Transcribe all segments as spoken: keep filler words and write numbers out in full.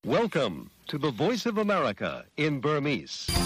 Welcome to the Voice of America in Burmese. ။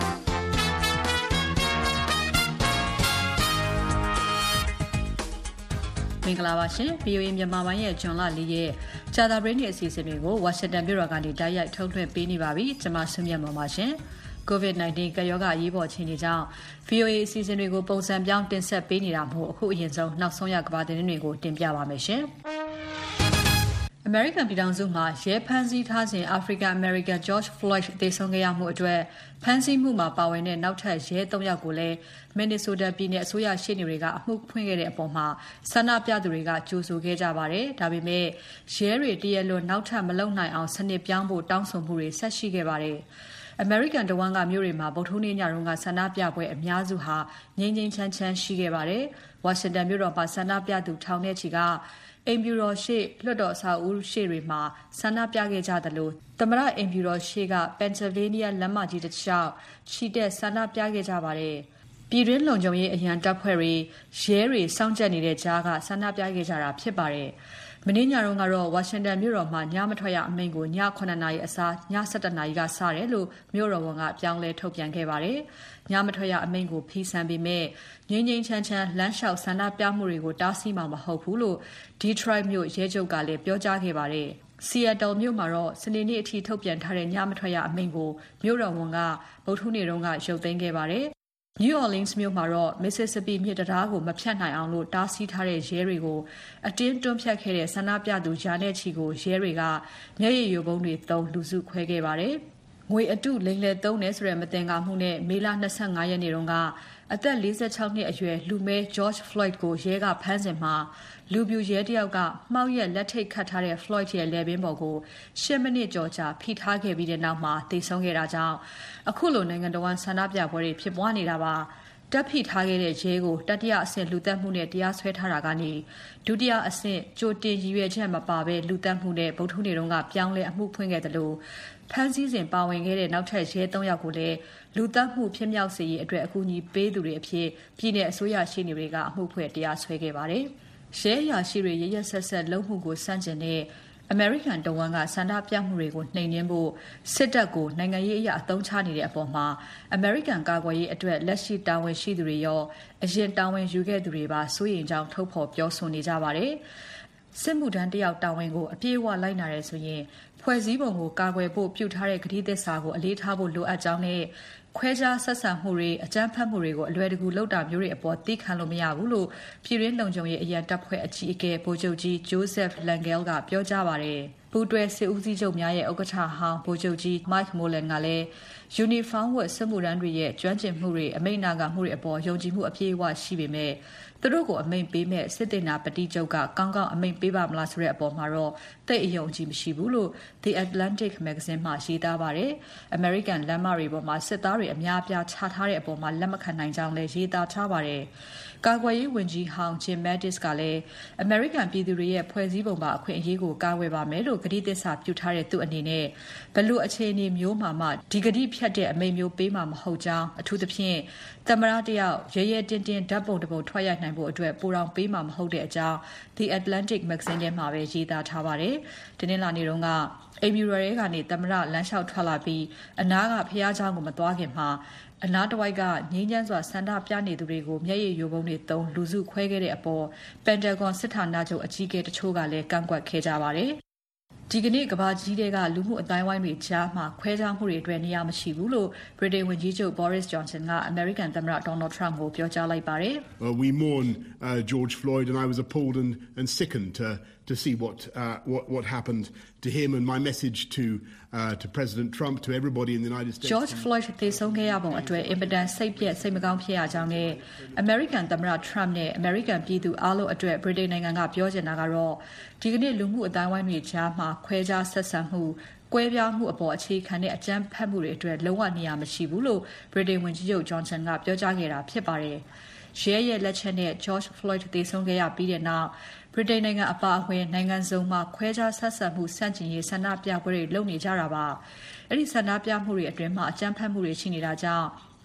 မင်္ဂလာပါရှင်။ ဗွီအိုအေ မြန်မာပိုင်းရဲ့ဇွန်လလေးရက်ကြာသပတေးနေ့အစီအစဉ်တွေကိုဝါရှင်တန်မြို့တော်ကနေတိုက်ရိုက်ထုတ်လွှင့်ပေးနေပါပြီ။ကျွန်မဆုမြတ်မောင်ပါရှင်။ ကိုဗစ် ၁၉ ကပ်ရောဂါအရေးပေါ်အခြေအနေကြောင့် ဗွီအိုအေ အစီအစဉ်တွေကိုပုံစံပြောင်းတင်ဆက်ပေးနေတာမို့အခုအရင်ဆုံးနောက်ဆုံးရကမ္ဘာသတင်းတွေကိုတင်ပြပါမယ်ရှင်။ အမေရိကန်ပြည်ထောင်စုမှာရဲဖမ်းဆီးထားစဉ် African American George Floyd သေဆုံးခဲ့ရမှုအတွက်ဖမ်းဆီးမှုမှာပါဝင်တဲ့နောက်ထပ်ရဲ သုံး ယောက်ကိုလည်း Minnesota ပြည်နယ်အစိုးရရှေ့နေတွေကအမှုဖွင့်ခဲ့တဲ့အပေါ်မှာဆန္ဒပြသူတွေကကြိုဆိုခဲ့ကြပါတယ်။ဒါပေမဲ့ရဲတွေတရားလွန်နောက်ထပ်မလုပ်နိုင်အောင်စနစ်ပြောင်းဖို့တောင်းဆိုမှုတွေဆက်ရှိခဲ့ပါတယ်။ American တဝန်းကမြို့တွေမှာဗုဒ္ဓဟူးနေ့ညတုန်းကဆန္ဒပြပွဲအများစုဟာငြိမ်းငြိမ်းချမ်းချမ်းရှိခဲ့ပါတယ်။ ဝါရှင်တန်မြို့တော်မှာဆန္ဒပြသူထောင်နဲ့ချီကအိမ်ဖြူတော်ရှေ့လွှတ်တော်အဆောက်အဦရှေ့တွေမှာဆန္ဒပြခဲ့ကြသလိုသမ္မတအိမ်ဖြူတော်ရှေ့က Pennsylvania လမ်းမကြီးတစ်လျှောက်ချီတက်ဆန္ဒပြခဲ့ကြပါတယ်။ပြည်တွင်းလုံခြုံရေးအရန်တပ်ဖွဲ့တွေရဲတွေစောင့်ကြပ်နေတဲ့ကြားကဆန္ဒပြခဲ့ကြတာဖြစ်ပါတယ်။မနေ့ညတုန်းကတော့ဝါရှင်တန်မြို့တော်မှာညမထွက်ရအမိန့်ကိုည ခုနှစ်နာရီအစားည ၁၁ နာရီကစတယ်လို့မြို့တော်ဝန်ကပြောင်းလဲထုတ်ပြန်ခဲ့ပါတယ်။ညမထွက်ရအမိန့်ကိုဖီဆန်ပေမဲ့ငြိမ်းငြိမ်းချမ်းချမ်းလမ်းလျှောက်ဆန္ဒပြမှုတွေကိုတားဆီးမှာမဟုတ်ဘူးလို့ Detroit မြို့ရဲချုပ်ကလည်းပြောကြားခဲ့ပါတယ်။ Seattle မြို့မှာတော့စနေနေ့အထိထုတ်ပြန်ထားတဲ့ညမထွက်ရအမိန့်ကိုမြို့တော်ဝန်ကဗုဒ္ဓဟူးနေ့တုန်းကရုပ်သိမ်းခဲ့ပါတယ်။ New Orleans မြို့မှာတော့ Mississippi မြစ်တံတားကိုမဖြတ်နိုင်အောင်လို့တားဆီးထားတဲ့ရဲတွေကိုအတင်းတွန်းဖြတ်ခဲ့တဲ့ဆန္ဒပြသူရာနဲ့ချီကိုရဲတွေကမျက်ရည်ယိုဗုံးတွေသုံးလူစုခွဲခဲ့ပါတယ်။ငွေအတုလိမ်လည်သုံးတယ်ဆိုတဲ့မသင်္ကာမှုနဲ့မေလ ၂၅ ရက်နေ့တုန်းကအသက် ၄၆ နှစ်အရွယ်လူမည်း George Floyd ကိုရဲကဖမ်းစဉ်မှာလူပြိုရဲတယောက်ကမှောက်ရက်လက်ထိတ်ခတ်ထားတဲ့ Floyd ရဲ့လည်ပင်းပေါ်ကိုရှစ်မိနစ်ကျော်ကြာဖိထားခဲ့ပြီးတဲ့နောက်မှာသေဆုံးခဲ့တာကြောင့်အခုလိုနိုင်ငံတော်ဝန်ဆန္ဒပြပွဲတွေဖြစ်ပွားနေတာပါ။တပ်ဖိထားခဲ့တဲ့ရဲကိုတတိယအဆင့်လူသတ်မှုနဲ့တရားစွဲထားတာကနေဒုတိယအဆင့်ကြိုတင်ရည်ရွယ်ချက်မပါဘဲလူသတ်မှုနဲ့ဗုဒ္ဓဟူးနေ့တုန်းကပြောင်းလဲအမှုဖွင့်ခဲ့တယ်လို့ဖမ်းဆီးစဉ်ပါဝင်ခဲ့တဲ့နောက်ထပ်ရဲ သုံး ယောက်ကိုလည်းလူသတ်မှုဖြစ်မြောက်စေရေးအတွက်အကူအညီပေးသူတွေအဖြစ်ပြည်내အစိုးရရှေ့နေတွေကအမှုဖွင့်တရားစွဲခဲ့ပါတယ်။ရဲအရာရှိတွေရရဆက်ဆက်လုပ်မှုကိုစန့်ကျင်တဲ့အမေရိကန်တဝန်းကဆန္ဒပြမှုတွေကိုနှိမ်နင်းဖို့စစ်တပ်ကိုနိုင်ငံရေးအရာအသုံးချနေတဲ့အပေါ်မှာအမေရိကန်ကာကွယ်ရေးအတွက်လက်ရှိတာဝန်ရှိသူတွေရောအရင်တာဝန်ယူခဲ့သူတွေပါစိုးရိမ်ကြောင်းထုတ်ဖော်ပြောဆိုနေကြပါတယ်။စစ်မှုထမ်းတယောက်တာဝန်ကိုအပြည့်အဝလိုက်နာရဲဆိုရင်ဖွဲ့စည်းပုံကိုကာကွယ်ဖို့ပြုထားတဲ့ကတိသစ္စာကိုအလေးထားဖို့လိုအပ်ကြောင်းနဲ့ခွဲခြားဆက်ဆံမှုတွေအကြမ်းဖက်မှုတွေကိုအလွယ်တကူလုပ်တာမျိုးတွေအပေါ်သိခံလို့မရဘူးလို့ပြည်တွင်းလုံခြုံရေးအရန်တပ်ဖွဲ့အကြီးအကဲဗိုလ်ချုပ်ကြီး Joseph Lengyel ကပြောကြားပါတယ်။ပူးတွဲစစ်ဦးစီးချုပ်များရဲ့ဥက္ကဋ္ဌဟောင်းဗိုလ်ချုပ်ကြီး Mike Mullen ကလည်း Uniform ဝတ်စစ်မှုထမ်းတွေရဲ့ကျွမ်းကျင်မှုတွေအမိန့်နာခံမှုတွေအပေါ်ယုံကြည်မှုအပြည့်အဝရှိပေမဲ့သူတို့ကိုအမိန့်ပေးမဲ့စစ်တေနာပတိချုပ်ကကောင်းကောင်းအမိန့်ပေးပါမလားဆိုတဲ့အပေါ်မှာတော့သိအယုံကြည်မရှိဘူးလို့ The Atlantic မဂ္ဂဇင်းမှာရေးသားပါတယ်။ American လမ်းမတွေပေါ်မှာစစ်သားတွေအများအပြားချထားတဲ့အပေါ်မှာလက်မခံနိုင်ကြောင်းလည်းရေးသားထားပါတယ်။ကာကွယ်ရေးဝန်ကြီးဟောင်း Jim Mattis ကလည်း American ပြည်သူတွေရဲ့ဖွဲ့စည်းပုံပါအခွင့်အရေးကိုကာကွယ်ပါမယ်လို့ကတိသစ္စာပြုထားတဲ့သူအနေနဲ့ဘလို့အခြေအနေမျိုးမှာမှဒီကတိဖြတ်တဲ့အမိန့်မျိုးပေးမှာမဟုတ်ကြောင်းအထူးသဖြင့်သမ္မတတယောက်ရဲရဲတင်းတင်းဓာတ်ပုံတစ်ပုံထွက်ရိုက်နိုင်ဖို့အတွက်ပိုတောင်ပေးမှာမဟုတ်တဲ့အကြောင်း The Atlantic မဂ္ဂဇင်းထဲမှာပဲရေးသားထားပါတယ်။ဒီနေ့လာနေတော့ကအိမ်ဖြူတော်ရဲ့ကနေသမ္မတလမ်းလျှောက်ထွက်လာပြီးအနားကဖျားเจ้าကိုမသွားခင်မှာအနားတစ်ဝိုက်ကငြိမ်းချမ်းစွာဆန္ဒပြနေသူတွေကိုမျက်ရည်ယိုဗုံးတွေသုံးလူစုခွဲခဲ့တဲ့အပေါ် Pentagon စစ်ဌာနချုပ်အကြီးအကဲတချို့ကလည်းကန့်ကွက်ခဲ့ကြပါတယ်။ဒီကနေ့ကဘာကြီးတဲ့ကလူမှုအတိုင်းဝိုင်းတွေကြားမှာခွဲခြားမှုတွေအတွက်နေရာမရှိဘူးလို့ Britain ဝန်ကြီးချုပ် Boris Johnson က American သမ္မတ Donald Trump ကိုပြောကြားလိုက်ပါတယ်။ uh, We mourn uh, George Floyd and I was appalled and, and sickened to, to see what, uh, what, what happened to him and my message to, uh, to President Trump, to everybody in the United States. George Floyd သေဆုံးခဲ့ရပုံအတွက်အင်မတန်စိတ်ပြက်စိတ်မကောင်းဖြစ်ရကြောင်းနဲ့ American သမ္မတ Trump နဲ့ American ပြည်သူအားလုံးအတွက် Britain နိုင်ငံကပြောချင်တာကတော့ဒီကနေ့လူမှုအတိုင်းဝိုင်းတွေကြားမှာခွဲခြားဆက်ဆံမှုကွဲပြားမှုအပေါ်အခြေခံတဲ့အကြမ်းဖက်မှုတွေအတွက်လုံးဝနေရာမရှိဘူးလို့ Britain ဝန်ကြီးချုပ် Johnson ကပြောကြားခဲ့တာဖြစ်ပါတယ်။ရဲရဲ့လက်ချက်နဲ့ George Floyd သေဆုံးခဲ့ရပြီးတဲ့နောက် Britain နိုင်ငံအပါအဝင်နိုင်ငံစုံမှာခွဲခြားဆက်ဆံမှုစန့်ကျင်ရေးဆန္ဒပြပွဲတွေလုပ်နေကြတာပါ။အဲ့ဒီဆန္ဒပြမှုတွေအတွင်းမှာအကြမ်းဖက်မှုတွေရှိနေတာကြောင့်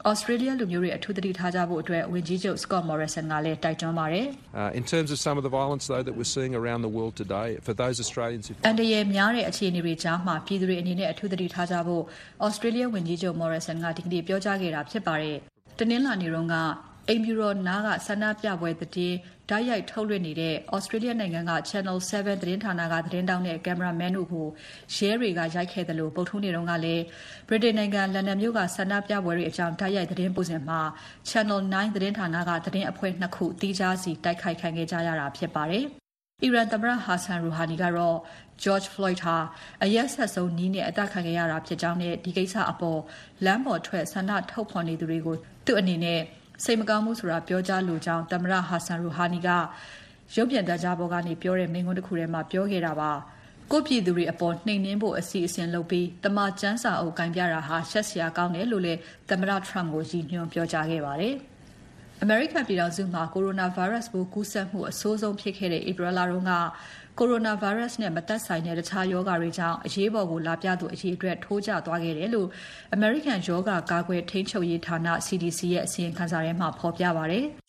Australia လူမျိုးတွေအထူးသတိထားကြဖို့အတွက်ဝန်ကြီးချုပ် Scott Morrison ကလည်းတိုက်တွန်းပါတယ်။ In terms of some of the violence though that we're seeing around the world today for those Australians who အန်တရယ်များတဲ့အခြေအနေတွေကြားမှာပြည်သူတွေအနေနဲ့အထူးသတိထားကြဖို့ Australia ဝန်ကြီးချုပ် Morrison ကဒီကနေ့ပြောကြားခဲ့တာဖြစ်ပါတယ်။တနင်္လာနေ့တုန်းကအိမ်ဖြူတော်နားကဆန္ဒပြပွဲသတင်းဓာတ်ရိုက်ထုတ်လွှင့်နေတဲ့ Australia နိုင်ငံက Channel seven သတင်းဌာနကသတင်းတောက်နဲ့ကင်မရာမန်တို့ကိုရဲတွေကရိုက်ခဲ့တယ်လို့ပုတ်ထုံးနေတုန်းကလည်း Britain နိုင်ငံလန်ဒန်မြို့ကဆန္ဒပြပွဲတွေအကြောင်းဓာတ်ရိုက်သတင်းပို့စဉ်မှာ Channel nine သတင်းဌာနကသတင်းအဖွဲ့နှစ်ခုတီးခြားစီတိုက်ခိုက်ခံခဲ့ကြရတာဖြစ်ပါတယ်။ အီရန်သမ္မတ Hassan Rouhani ကတော့ George Floyd ဟာအရက်ဆက်ဆုံးနီးနဲ့အသက်ခံခဲ့ရတာဖြစ်ကြောင်းနဲ့ဒီကိစ္စအပေါ်လမ်းပေါ်ထွက်ဆန္ဒထုတ်ဖော်နေသူတွေကိုသူ့အနေနဲ့စိတ်မကောင်းမှုဆိုတာပြောကြားလိုကြောင်းသမ္မတ Hassan Rouhani ကရုပ်ပြန်တကြားပေါ်ကနေပြောတဲ့မိန့်ခွန်းတစ်ခုထဲမှာပြောခဲ့တာပါ။ကိုယ့်ပြည်သူတွေအပေါ်နှိမ်နင်းဖို့အစီအစဉ်လုပ်ပြီးတမန်ကျန်းစာအုပ်ကင်ပြတာဟာရှက်စရာကောင်းတယ်လို့လည်းသမ္မတ Trump ကိုရည်ညွှန်းပြောကြားခဲ့ပါတယ်။ American ပြည်ထောင်စုမှာ Coronavirus ပိုးကူးစက်မှုအဆိုးဆုံးဖြစ်ခဲ့တဲ့ April လတုန်းက Coronavirus နဲ့မသက်ဆိုင်တဲ့တခြားရောဂါတွေကြောင့်အရေးပေါ်ကိုလာပြသူအရေးအတွက်ထိုးကျသွားခဲ့တယ်လို့ American ရောဂါကာကွယ်ထိန်းချုပ်ရေးဌာန C D C ရဲ့အစီရင်ခံစာထဲမှာဖော်ပြပါတယ်။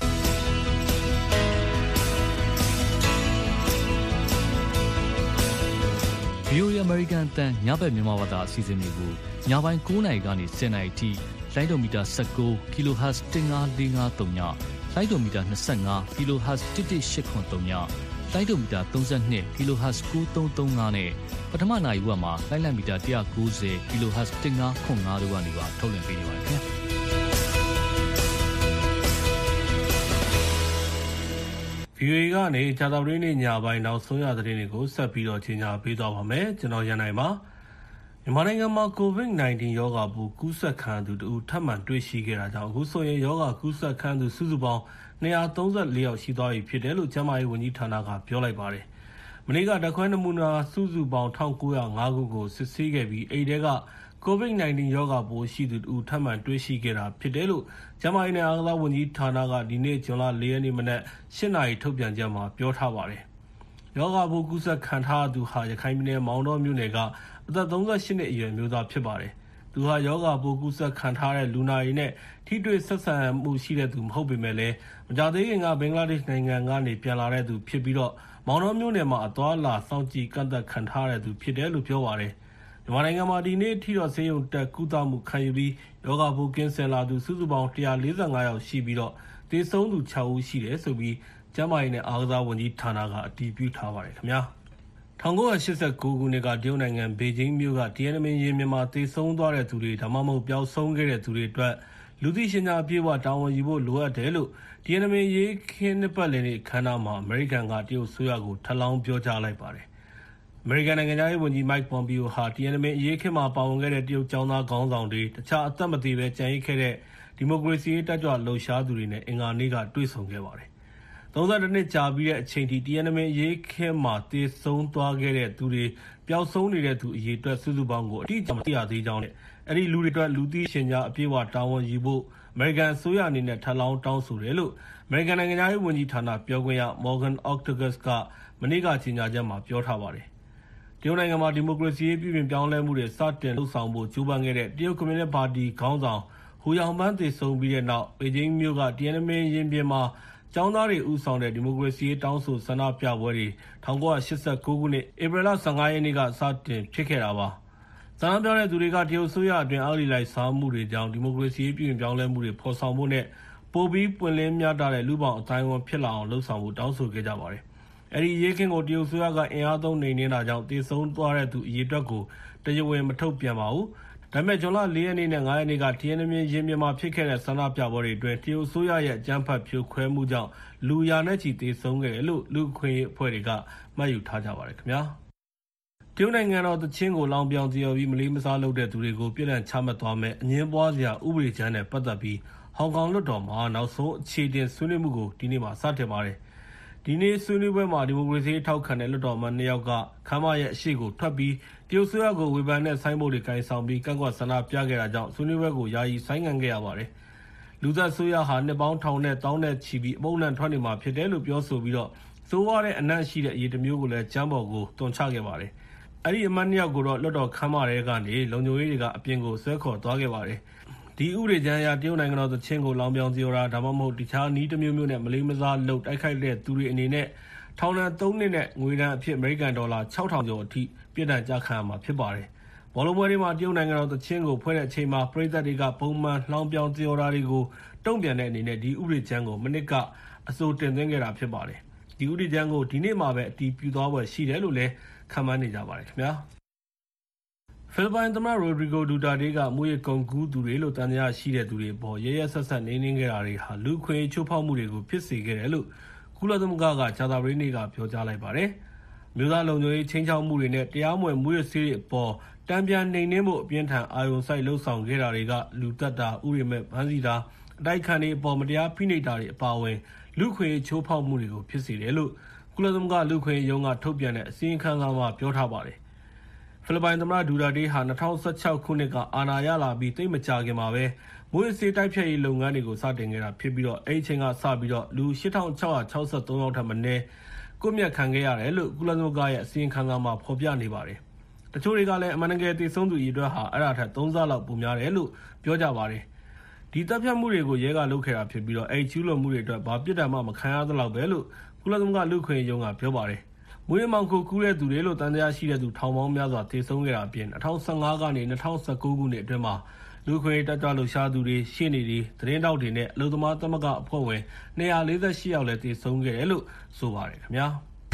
V O A American အတန်ညဘက်မြန်မာဘာသာအစီအစဉ်တွေကိုညပိုင်း၉နာရီကနေ၁၀နာရီထိလိုင်းဒိုမီတာ၁၉ kilohertz ၁၅၄၅၃ညလိုင်းဒိုမီတာ၂၅ kilohertz ၁၁၈ခွန်၃ညလိုင်းဒိုမီတာ၃၂ kilohertz ၉၃၃၅နဲ့ပထမနာရီဝက်မှာလိုင်းလံမီတာ၁၉၀ kilohertz ၁၅ခွန်၅တို့ကနေပါထုတ်လွှင့်ပေးနေပါတယ်ခင်ဗျာ V O A ကနေကြာသပတေးနေ့ညပိုင်းနောက်ဆုံးရသတင်းတွေကိုဆက်ပြီးတော့ကြီးညာပေးသွားပါမယ်ကျွန်တော်ရန်နိုင်ပါမြန်မာနိုင်ငံမှာ COVID nineteen ရောဂါပိုးကူးစက်ခံသူတဦးထပ်မံတွေ့ရှိခဲ့တာကြောင့်အခုဆိုရင်ရောဂါကူးစက်ခံသူစုစုပေါင်း၂၃၄ယောက်ရှိသွားပြီဖြစ်တယ်လို့ကျန်းမာရေးဝန်ကြီးဌာနကပြောလိုက်ပါတယ်။မနေ့ကဓာတ်ခွဲနမူနာစုစုပေါင်း၁၉၀၅ခုကိုစစ်ဆေးခဲ့ပြီးအဲဒီထဲက COVID nineteen ရောဂါပိုးရှိသူတဦးထပ်မံတွေ့ရှိခဲ့တာဖြစ်တယ်လို့ကျန်းမာရေးနဲ့အားကစားဝန်ကြီးဌာနကဒီနေ့ဇွန်လ၄ရက်နေ့မနက်၈နာရီထုတ်ပြန်ချက်မှာပြောထားပါတယ်။ရောဂါပိုးကူးစက်ခံထားသူဟာရခိုင်ပြည်နယ်မောင်တောမြို့နယ်ကအသက်၃၈နှစ်အရွယ်မျိုးသားဖြစ်ပါတယ်။သူဟာရောဂါပိုးကူးစက်ခံထားတဲ့လူနာတွေနဲ့ထိတွေ့ဆက်ဆံမှုရှိတဲ့သူမဟုတ်ပေမဲ့လည်းမကြသေးခင်ကဘင်္ဂလားဒေ့ရှ်နိုင်ငံကနေပြန်လာတဲ့သူဖြစ်ပြီးတော့မောင်တောမြို့နယ်မှာအသွားအလာစောင့်ကြည့်ကန့်သက်ခံထားတဲ့သူဖြစ်တယ်လို့ပြောပါတယ်။မြန်မာနိုင်ငံမှာဒီနေ့ထိတော့ဆေးရုံတက်ကုသမှုခံယူပြီးရောဂါပိုးကင်းစင်လာသူစုစုပေါင်း၁၄၅ယောက်ရှိပြီးတော့သေဆုံးသူ၆ဦးရှိတယ်ဆိုပြီးကျန်းမာရေးနဲ့အားကစားဝန်ကြီးဌာနကအတည်ပြုထားပါတယ်ခင်ဗျာ။၁၉၈၉ခုနှစ်ကတရုတ်နိုင်ငံဘေဂျင်းမြို့ကတီယန်နမင်ရင်မြန်မာသေဆုံးသွားတဲ့သူတွေဒါမှမဟုတ်ပျောက်ဆုံးခဲ့တဲ့သူတွေအတွက်လူသိရှင်ကြားအပြည့်အဝတာဝန်ယူဖို့လိုအပ်တယ်လို့တီယန်နမင်ရေးခင်းနှစ်ပတ်လည်နေ့ခမ်းနားမှာအမေရိကန်ကတရုတ်ဆိုရကိုထပ်လောင်းပြောကြားလိုက်ပါတယ်။အမေရိကန်နိုင်ငံသားရေးဝန်ကြီး Mike Pompeo ဟာတီယန်နမင်ရေးခင်းမှာပါဝင်ခဲ့တဲ့တရုတ်ကျောင်းသားခေါင်းဆောင်တွေတခြားအသက်မသေးပဲကြံရစ်ခဲ့တဲ့ဒီမိုကရေစီရေးတက်ကြွလှုပ်ရှားသူတွေနဲ့အင်္ဂါနေ့ကတွေ့ဆုံခဲ့ပါတယ်။၃၁နှစ်ကြာပြီးတဲ့အချိန်ထိတီယန်နမင်ရေးခင်းမှာသေဆုံးသွားခဲ့တဲ့သူတွေပျောက်ဆုံးနေတဲ့သူအရေအတွက်စုစုပေါင်းကိုအတိအကျမသိရသေးကြောင်းနဲ့အဲ့ဒီလူတွေအတွက်လူသိရှင်ကြားအပြည့်အဝတာဝန်ယူဖို့အမေရိကန်အစိုးရအနေနဲ့ထပ်လောင်းတောင်းဆိုတယ်လို့အမေရိကန်နိုင်ငံသားရေးဝန်ကြီးဌာနပြောခွင့်ရ Morgan Ortagus ကမနေ့ကကြေညာချက်မှာပြောထားပါတယ်။တရုတ်နိုင်ငံမှာဒီမိုကရေစီရေးပြည်ပြင်ပြောင်းလဲမှုတွေစတင်လှုပ်ဆောင်ဖို့ကြိုးပမ်းခဲ့တဲ့တရုတ်ကွန်မြူနစ်ပါတီခေါင်းဆောင်ဟူယောင်မန်းသေဆုံးပြီးတဲ့နောက်ဘေဂျင်းမြို့ကတီယန်နမင်ရင်ပြင်မှာကျောင်းသားတွေဦးဆောင်တဲ့ဒီမိုကရေစီရေးတောင်းဆိုဆန္ဒပြပွဲတွေ၁၉၈၉ခုနှစ်ဧပြီလ၁၅ရက်နေ့ကစတင်ဖြစ်ခဲ့တာပါ။ဆန္ဒပြတဲ့သူတွေကတရုတ်ဆိုရအတွင်းအောက်လီလိုက်စားမှုတွေကြောင့်ဒီမိုကရေစီရေးပြည်ပြင်ပြောင်းလဲမှုတွေဖော်ဆောင်ဖို့နဲ့ပိုပြီးပွင့်လင်းမြတ်တဲ့လူပေါင်းအတိုင်းအဝန်ဖြစ်လာအောင်လှုံ့ဆော်ဖို့တောင်းဆိုခဲ့ကြပါတယ်။အဲဒီရေးခင်းကိုတရုတ်ဆိုရကအင်အားသုံးနှိမ်နင်းတာကြောင့်သေဆုံးသွားတဲ့သူအရေအတွက်ကိုတရားဝင်မထုတ်ပြန်ပါဘူး။ဒါပေမဲ့ဇွန်လ၄ရက်နေ့နဲ့၅ရက်နေ့ကတီယန်နမင်ရင်ပြင်မှာဖြစ်ခဲ့တဲ့ဆန္ဒပြပွဲတွေအတွင်းတရုတ်ဆိုရရဲ့အကြမ်းဖက်ဖြိုခွဲမှုကြောင့်လူရာနဲ့ချီသေဆုံးခဲ့တယ်လို့လူ့အခွင့်အရေးအဖွဲ့တွေကမှတ်ယူထားကြပါတယ်ခင်ဗျာ။တရုတ်နိုင်ငံတော်သချင်းကိုလောင်ပြောင်ကြော်ပြီးမလေးမစားလုပ်တဲ့သူတွေကိုပြည်လည်ချမှတ်သွားမယ်အငင်းပွားစရာဥပဒေကြမ်းနဲ့ပတ်သက်ပြီးဟောင်ကောင်လွှတ်တော်မှာနောက်ဆုံးအခြေတင်ဆွေးနွေးမှုကိုဒီနေ့မှစတင်ပါတယ်။ဒီနေ့ဆွေးနွေးပွဲမှာဒီမိုကရေစီထောက်ခံတဲ့လွှတ်တော်အမတ်နှစ်ယောက်ကခမ်းမရဲ့အရှိကိုထွက်ပြီးတရုတ်ဆိုရကိုဝေဖန်တဲ့ဆိုင်းဘုတ်တွေကင်ဆောင်ပြီးကန့်ကွက်ဆန္ဒပြခဲ့တာကြောင့်ဆွေးနွေးပွဲကိုယာယီဆိုင်းငံ့ခဲ့ရပါတယ်။လူသက်ဆိုရဟာနှစ်ပေါင်းထောင်နဲ့တောင်းနဲ့ချီပြီးအပုံနဲ့ထွက်နေမှာဖြစ်တယ်လို့ပြောဆိုပြီးတော့စိုးရတဲ့အနံ့ရှိတဲ့အရေးတစ်မျိုးကိုလည်းကျမ်းပေါ်ကိုတွန်ချခဲ့ပါတယ်။အဲ့ဒီအမတ်နှစ်ယောက်ကိုတော့လွှတ်တော်ခမ်းမထဲကနေလုံခြုံရေးတွေကအပြင်ကိုဆွဲခေါ်သွားခဲ့ပါတယ်။ တဒီဥပဒေကြမ်းအရတရုတ်နိုင်ငံတော်သချင်းကိုလောင်ပြောင်စေတာဒါမှမဟုတ်တခြားနည်းတစ်မျိုးမျိုးနဲ့မလေးမစားလှုပ်တိုက်ခိုက်တဲ့သူတွေအနေနဲ့ထောင်ဒဏ်သုံးနှစ်နဲ့ငွေဒဏ်အဖြစ်အမေရိကန်ဒေါ်လာခြောက်ထောင်ကျော်အထိပြစ်ဒဏ်ကျခံရမှာဖြစ်ပါတယ်။ဘောလုံးပွဲတွေမှာတရုတ်နိုင်ငံတော်သချင်းကိုဖွဲ့တဲ့အချိန်မှာပရိသတ်တွေကပုံမှန်လောင်ပြောင်စေတာတွေကိုတုံ့ပြန်တဲ့အနေနဲ့ဒီဥပဒေကြမ်းကိုမနစ်ကအစိုးတင်သွင်းခဲ့တာဖြစ်ပါတယ်။ဒီဥပဒေကြမ်းကိုဒီနေ့မှပဲအတည်ပြုသွားပွဲရှိတယ်လို့လည်းခန့်မှန်းနေကြပါတယ်ခင်ဗျာ။ဖိလစ်ပိုင်သမ္မတရိုဒရီဂိုဒူတာတေးကမူရစ်ကုန်ကူးသူတွေလို့တန်တရားရှိတဲ့သူတွေပေါ်ရဲရဲဆက်ဆက်နေနေခဲ့တာတွေဟာလူခွင့်ချိုးဖောက်မှုတွေကိုဖြစ်စေခဲ့တယ်လို့ကုလသမဂ္ဂကဂျာတာပရိနေကပြောကြားလိုက်ပါတယ်။မြို့သားလုံခြုံရေးချင်းချောက်မှုတွေနဲ့တရားမဝင်မူရစ်ဆေးတွေအပေါ်တံပြန်နှိမ်နှင်းဖို့အပြင်းထန်အာရုံစိုက်လှုံ့ဆော်ခဲ့တာတွေကလူသက်တာဥရိမဲ့ဗန်းစီတာအတိုက်ခံတွေအပေါ်မတရားဖိနှိပ်တာတွေအပါအဝင်လူခွင့်ချိုးဖောက်မှုတွေကိုဖြစ်စေတယ်လို့ကုလသမဂ္ဂလူခွင့်ရုံးကထုတ်ပြန်တဲ့အစည်းအဝေးခန်းမှာပြောထားပါတယ်။ဖိလစ်ပိုင်သမ္မတဒူတာတေးဟာ၂၀၁၆ခုနှစ်ကအာဏာရလာပြီးသိပ်မကြာခင်မှာပဲမွေးစေးတိုက်ဖြတ်ရေးလုပ်ငန်းတွေကိုစတင်ခဲ့တာဖြစ်ပြီးတော့အဲ့ဒီအချိန်ကစပြီးတော့လူ၈ထောင်၆ရာ၆ဆ၃ယောက်ထပ်မနည်းကွပ်မျက်ခံခဲ့ရတယ်လို့ကုလသမဂ္ဂရဲ့အစည်းအဝေးခန်းမှာဖော်ပြနေပါတယ်။တချို့တွေကလည်းအမှန်တကယ်တည်ဆုံးသူအရေအတွက်ဟာအဲ့ဒါထက်သုံးဆလောက်ပိုများတယ်လို့ပြောကြပါတယ်။ဒီတပ်ဖြတ်မှုတွေကိုရဲကလုပ်ခဲ့တာဖြစ်ပြီးတော့အဲ့ကျူးလွန်မှုတွေအတွက်ဘာပြစ်ဒဏ်မှမခံရသလောက်ပဲလို့ကုလသမဂ္ဂလူခွင့်ရုံးကပြောပါတယ်။မွေးမောင်ကိုကူးတဲ့သူတွေလို့တန်တရားရှိတဲ့သူထောင်ပေါင်းများစွာတည်ဆုံးခဲ့တာအပြင်၂၀၁၅ကနေ၂၀၁၉ခုနှစ်အတွင်းမှာလူခွင့်တက်ကြွလှုပ်ရှားသူတွေရှင်းနေတွေသတင်းတောက်တွေနဲ့အလုပ်သမားသမဂ္ဂအဖွဲ့ဝင်၂၄၈ယောက်လည်းတည်ဆုံးခဲ့တယ်လို့ဆိုပါတယ်ခင်ဗျာ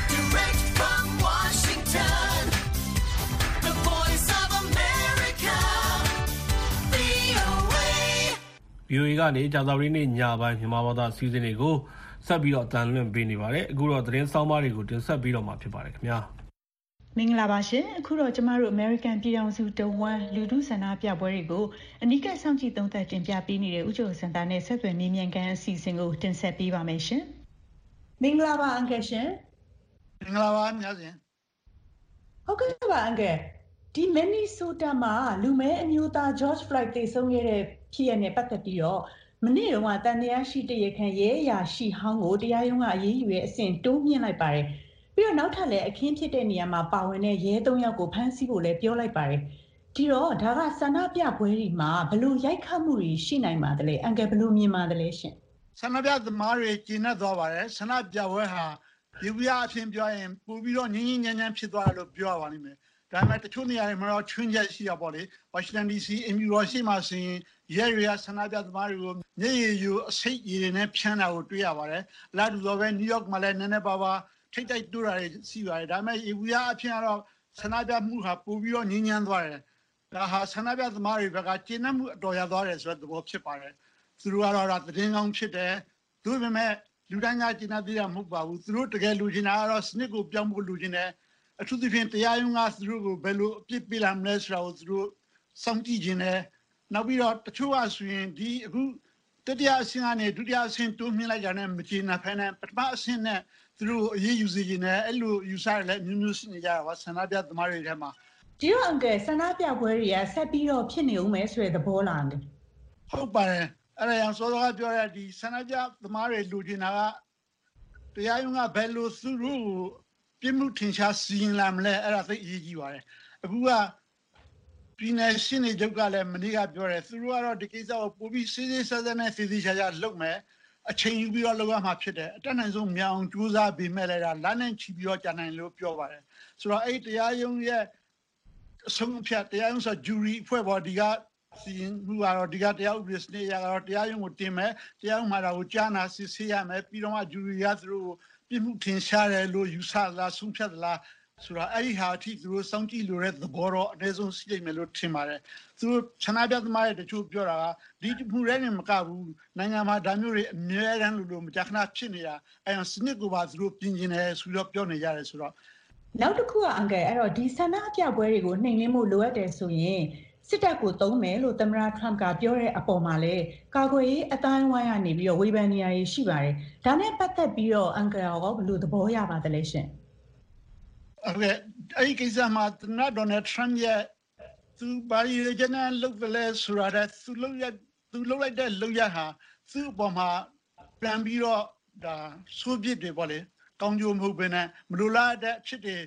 ဗီအိုအေကနေကြာသပတေးနေ့ညပိုင်းမြန်မာဘာသာအစီအစဉ်တွေကိုဆက်ပြီးတော့အတန်လွင့်ပေးနေပါတယ်အခုတော့သတင်းဆောင်ပါတွေကိုတင်ဆက်ပြီးတော့မှာဖြစ်ပါတယ်ခင်ဗျာမင်္ဂလာပါရှင်အခုတော့ကျမတို့ American ပြည်ထောင်စုတဝမ်းလူထုဆန္ဒပြပွဲတွေကိုအနီးကပ်စောင့်ကြည့်သုံးသပ်တင်ပြပေးနေတဲ့ဥကြုံစင်တာနဲ့ဆက်သွယ်မြင်းမြန်ကန်အစီအစဉ်ကိုတင်ဆက်ပေးပါမယ်ရှင်မင်္ဂလာပါအန်ကယ်ရှင်မင်္ဂလာပါများရှင်ဟုတ်ကဲ့ပါအန်ကယ်ဒီမင်နီဆိုတာမှာလူမဲအမျိုးသား George Floyd တေဆုံးခဲ့တဲ့ဖြစ်ရတဲ့ပတ်သက်ပြီးတော့မနေ့တုန်းကတန်တရားရှိတရားခံရဲအရာရှိဟောင်းကိုတရားရုံးကအရေးယူရဲ့အဆင့်တိုးမြင့်လိုက်ပါတယ်ပြီးတော့နောက်ထပ်လည်းအခင်းဖြစ်တဲ့နေရာမှာပါဝင်တဲ့ရဲသုံးယောက်ကိုဖမ်းဆီးဖို့လည်းပြောလိုက်ပါတယ်ဒီတော့ဒါကဆန္ဒပြပွဲတွေမှာဘယ်လိုရိုက်ခတ်မှုတွေရှိနိုင်ပါသလဲအန်ကယ်ဘယ်လိုမြင်ပါတယ်ရှင်ဆန္ဒပြသမားတွေကျဉ်းသွားပါတယ်ဆန္ဒပြပွဲဟာဒီဝရအဖြစ်ပြောရင်ပို့ပြီးတော့ငင်းငင်းညံ့ညံ့ဖြစ်သွားတယ်လို့ပြောရပါလိမ့်မယ်ဒါပေမဲ့တချို့နေရာတွေမှာတော့ချွင်းချက်ရှိရပါလေဝါရှင်တန် ဒီ စီ အင်မြူရောရှိမှဆိုရင်ရဲတွေကဆန္ဒပြသမားတွေကိုမျက်ရည်ယူအစိတ်ရည်နဲ့ဖြန်းတာကိုတွေ့ရပါတယ်လာတူတော့ပဲနယူးယောက်မှာလည်းနည်းနည်းပါးပါးထိတ်တိုက်တူတာတွေရှိပါတယ်ဒါပေမဲ့ဝရအဖြစ်ကတော့ဆန္ဒပြမှုဟာပို့ပြီးတော့ငင်းညံ့သွားတယ်ဒါဟာဆန္ဒပြသမားတွေဘက်ကကျဉ်းနှံ့မှုအတော်ရသွားတယ်ဆိုတဲ့သဘောဖြစ်ပါတယ်သူတို့ကတော့သတင်းကောင်းဖြစ်တယ်သူပေမဲ့လူတိုင်းကကျဉ်းနှံ့သေးတာမဟုတ်ပါဘူးသူတို့တကယ်လူချင်တာကတော့စနစ်ကိုပြောင်းဖို့လူချင်တယ်အထူးသဖြင့်တရားရုံးကသူတို့ကိုဘယ်လိုအပြစ်ပေးလာမလဲဆိုတာကိုသူတို့စောင့်ကြည့်ခြင်းနဲ့နောက်ပြီးတော့တချို့ကဆိုရင်ဒီအခုတတိယအဆင့်ကနေဒုတိယအဆင့်တိုးမြင့်လိုက်တာနဲ့မကျေနပ်ဖ ೇನೆ ပထမအဆင့်နဲ့သူတို့အရေးယူစီခြင်းနဲ့အဲ့လိုယူဆရတဲ့မျိုးမျိုးရှိနေကြတာပါဆန္ဒပြသမားတွေထဲမှာဒီတော့အန်ကယ်ဆန္ဒပြပွဲတွေကဆက်ပြီးတော့ဖြစ်နေဦးမယ်ဆိုတဲ့သဘောလားဟုတ်ပါတယ်အဲ့ဒါကြောင့်စောစောကပြောရတဲ့ဒီဆန္ဒပြသမားတွေလူချင်တာကတရားရုံးကဘယ်လိုသူတို့ပြမှုထင်ရှားစီရင်လာမလဲအဲ့ဒါသိအရေးကြီးပါတယ်အခုကပြည်နယ်ရှင်းနေကြကလည်းမနေ့ကပြောတယ်သူတို့ကတော့ဒီကိစ္စကိုပိုပြီးစေးစေးစက်စက်နဲ့စီစီချာချာလုပ်မယ်အချိန်ယူပြီးတော့လုပ်ရမှာဖြစ်တယ်အတက်နိုင်ဆုံးမြောင်ကြိုးစားပေးမဲ့လည်းဒါလမ်းနဲ့ချီပြီးတော့ကြာနိုင်လို့ပြောပါတယ်ဆိုတော့အဲ့တရားရုံးရဲ့အဆုံးဖြတ်တရားရုံးဆို jury အဖွဲ့ပေါ်ဒီကစီရင်မှုကတော့ဒီကတရားဥပဒေစနစ်ရကတော့တရားရုံးကိုတင်မယ်တရားရုံးမှာဒါကိုကြားနာစစ်ဆေးရမယ်ပြီးတော့မှ jury ကသူတို့ပြမှုထင်ရှားတယ်လို့ယူဆလားဆုံးဖြတ်လားဆိုတော့အဲ့ဒီဟာအထိသူတို့စောင့်ကြည့်လို့တဲ့သဘောတော့အနည်းဆုံးရှိနေမယ်လို့ထင်ပါတယ်သူတို့ဆန္ဒပြသမားတွေတချို့ပြောတာကဒီမှုရဲနဲ့မကဘူးနိုင်ငံမှာဒါမျိုးတွေအများတန်းလို့လို့မကြာခဏဖြစ်နေတာအဲ့ဒါစနစ်ကိုပါသူတို့ပြင်ကျင်တယ်ဆိုတော့ပြောနေကြတယ်ဆိုတော့နောက်တစ်ခုကအန်ကယ်အဲ့တော့ဒီဆန္ဒပြပွဲတွေကိုနှိမ်နင်းမှုလိုအပ်တယ်ဆိုရင်စစ်တပ်ကိုသုံးမယ်လို့သမ္မတထရမ့်ကပြောတဲ့အပေါ်မှာလည်းကာကွယ်ရေးအတိုင်းဝိုင်းကနေပြီးတော့ဝေဖန်နေရရှိပါတယ်ဒါနဲ့ပတ်သက်ပြီးတော့အန်ကယ်ရောဘယ်လိုသဘောရပါသလဲရှင်အဲ့အဲ့ဒီကိစ္စမှာသမ္မတဒေါ်နယ်ထရမ့်ရဲ့သူဘာရီဂျန်နယ်လုပ်တယ်လဲဆိုတာတဲ့သူလုပ်ရသူလုပ်လိုက်တဲ့လုပ်ရဟာသူ့အပေါ်မှာပြန်ပြီးတော့ဒါဆိုးပြစ်တွေပေါ့လေကောင်းကျိုးမဟုတ်ဘဲနဲ့မလိုလားတဲ့အဖြစ်တွေ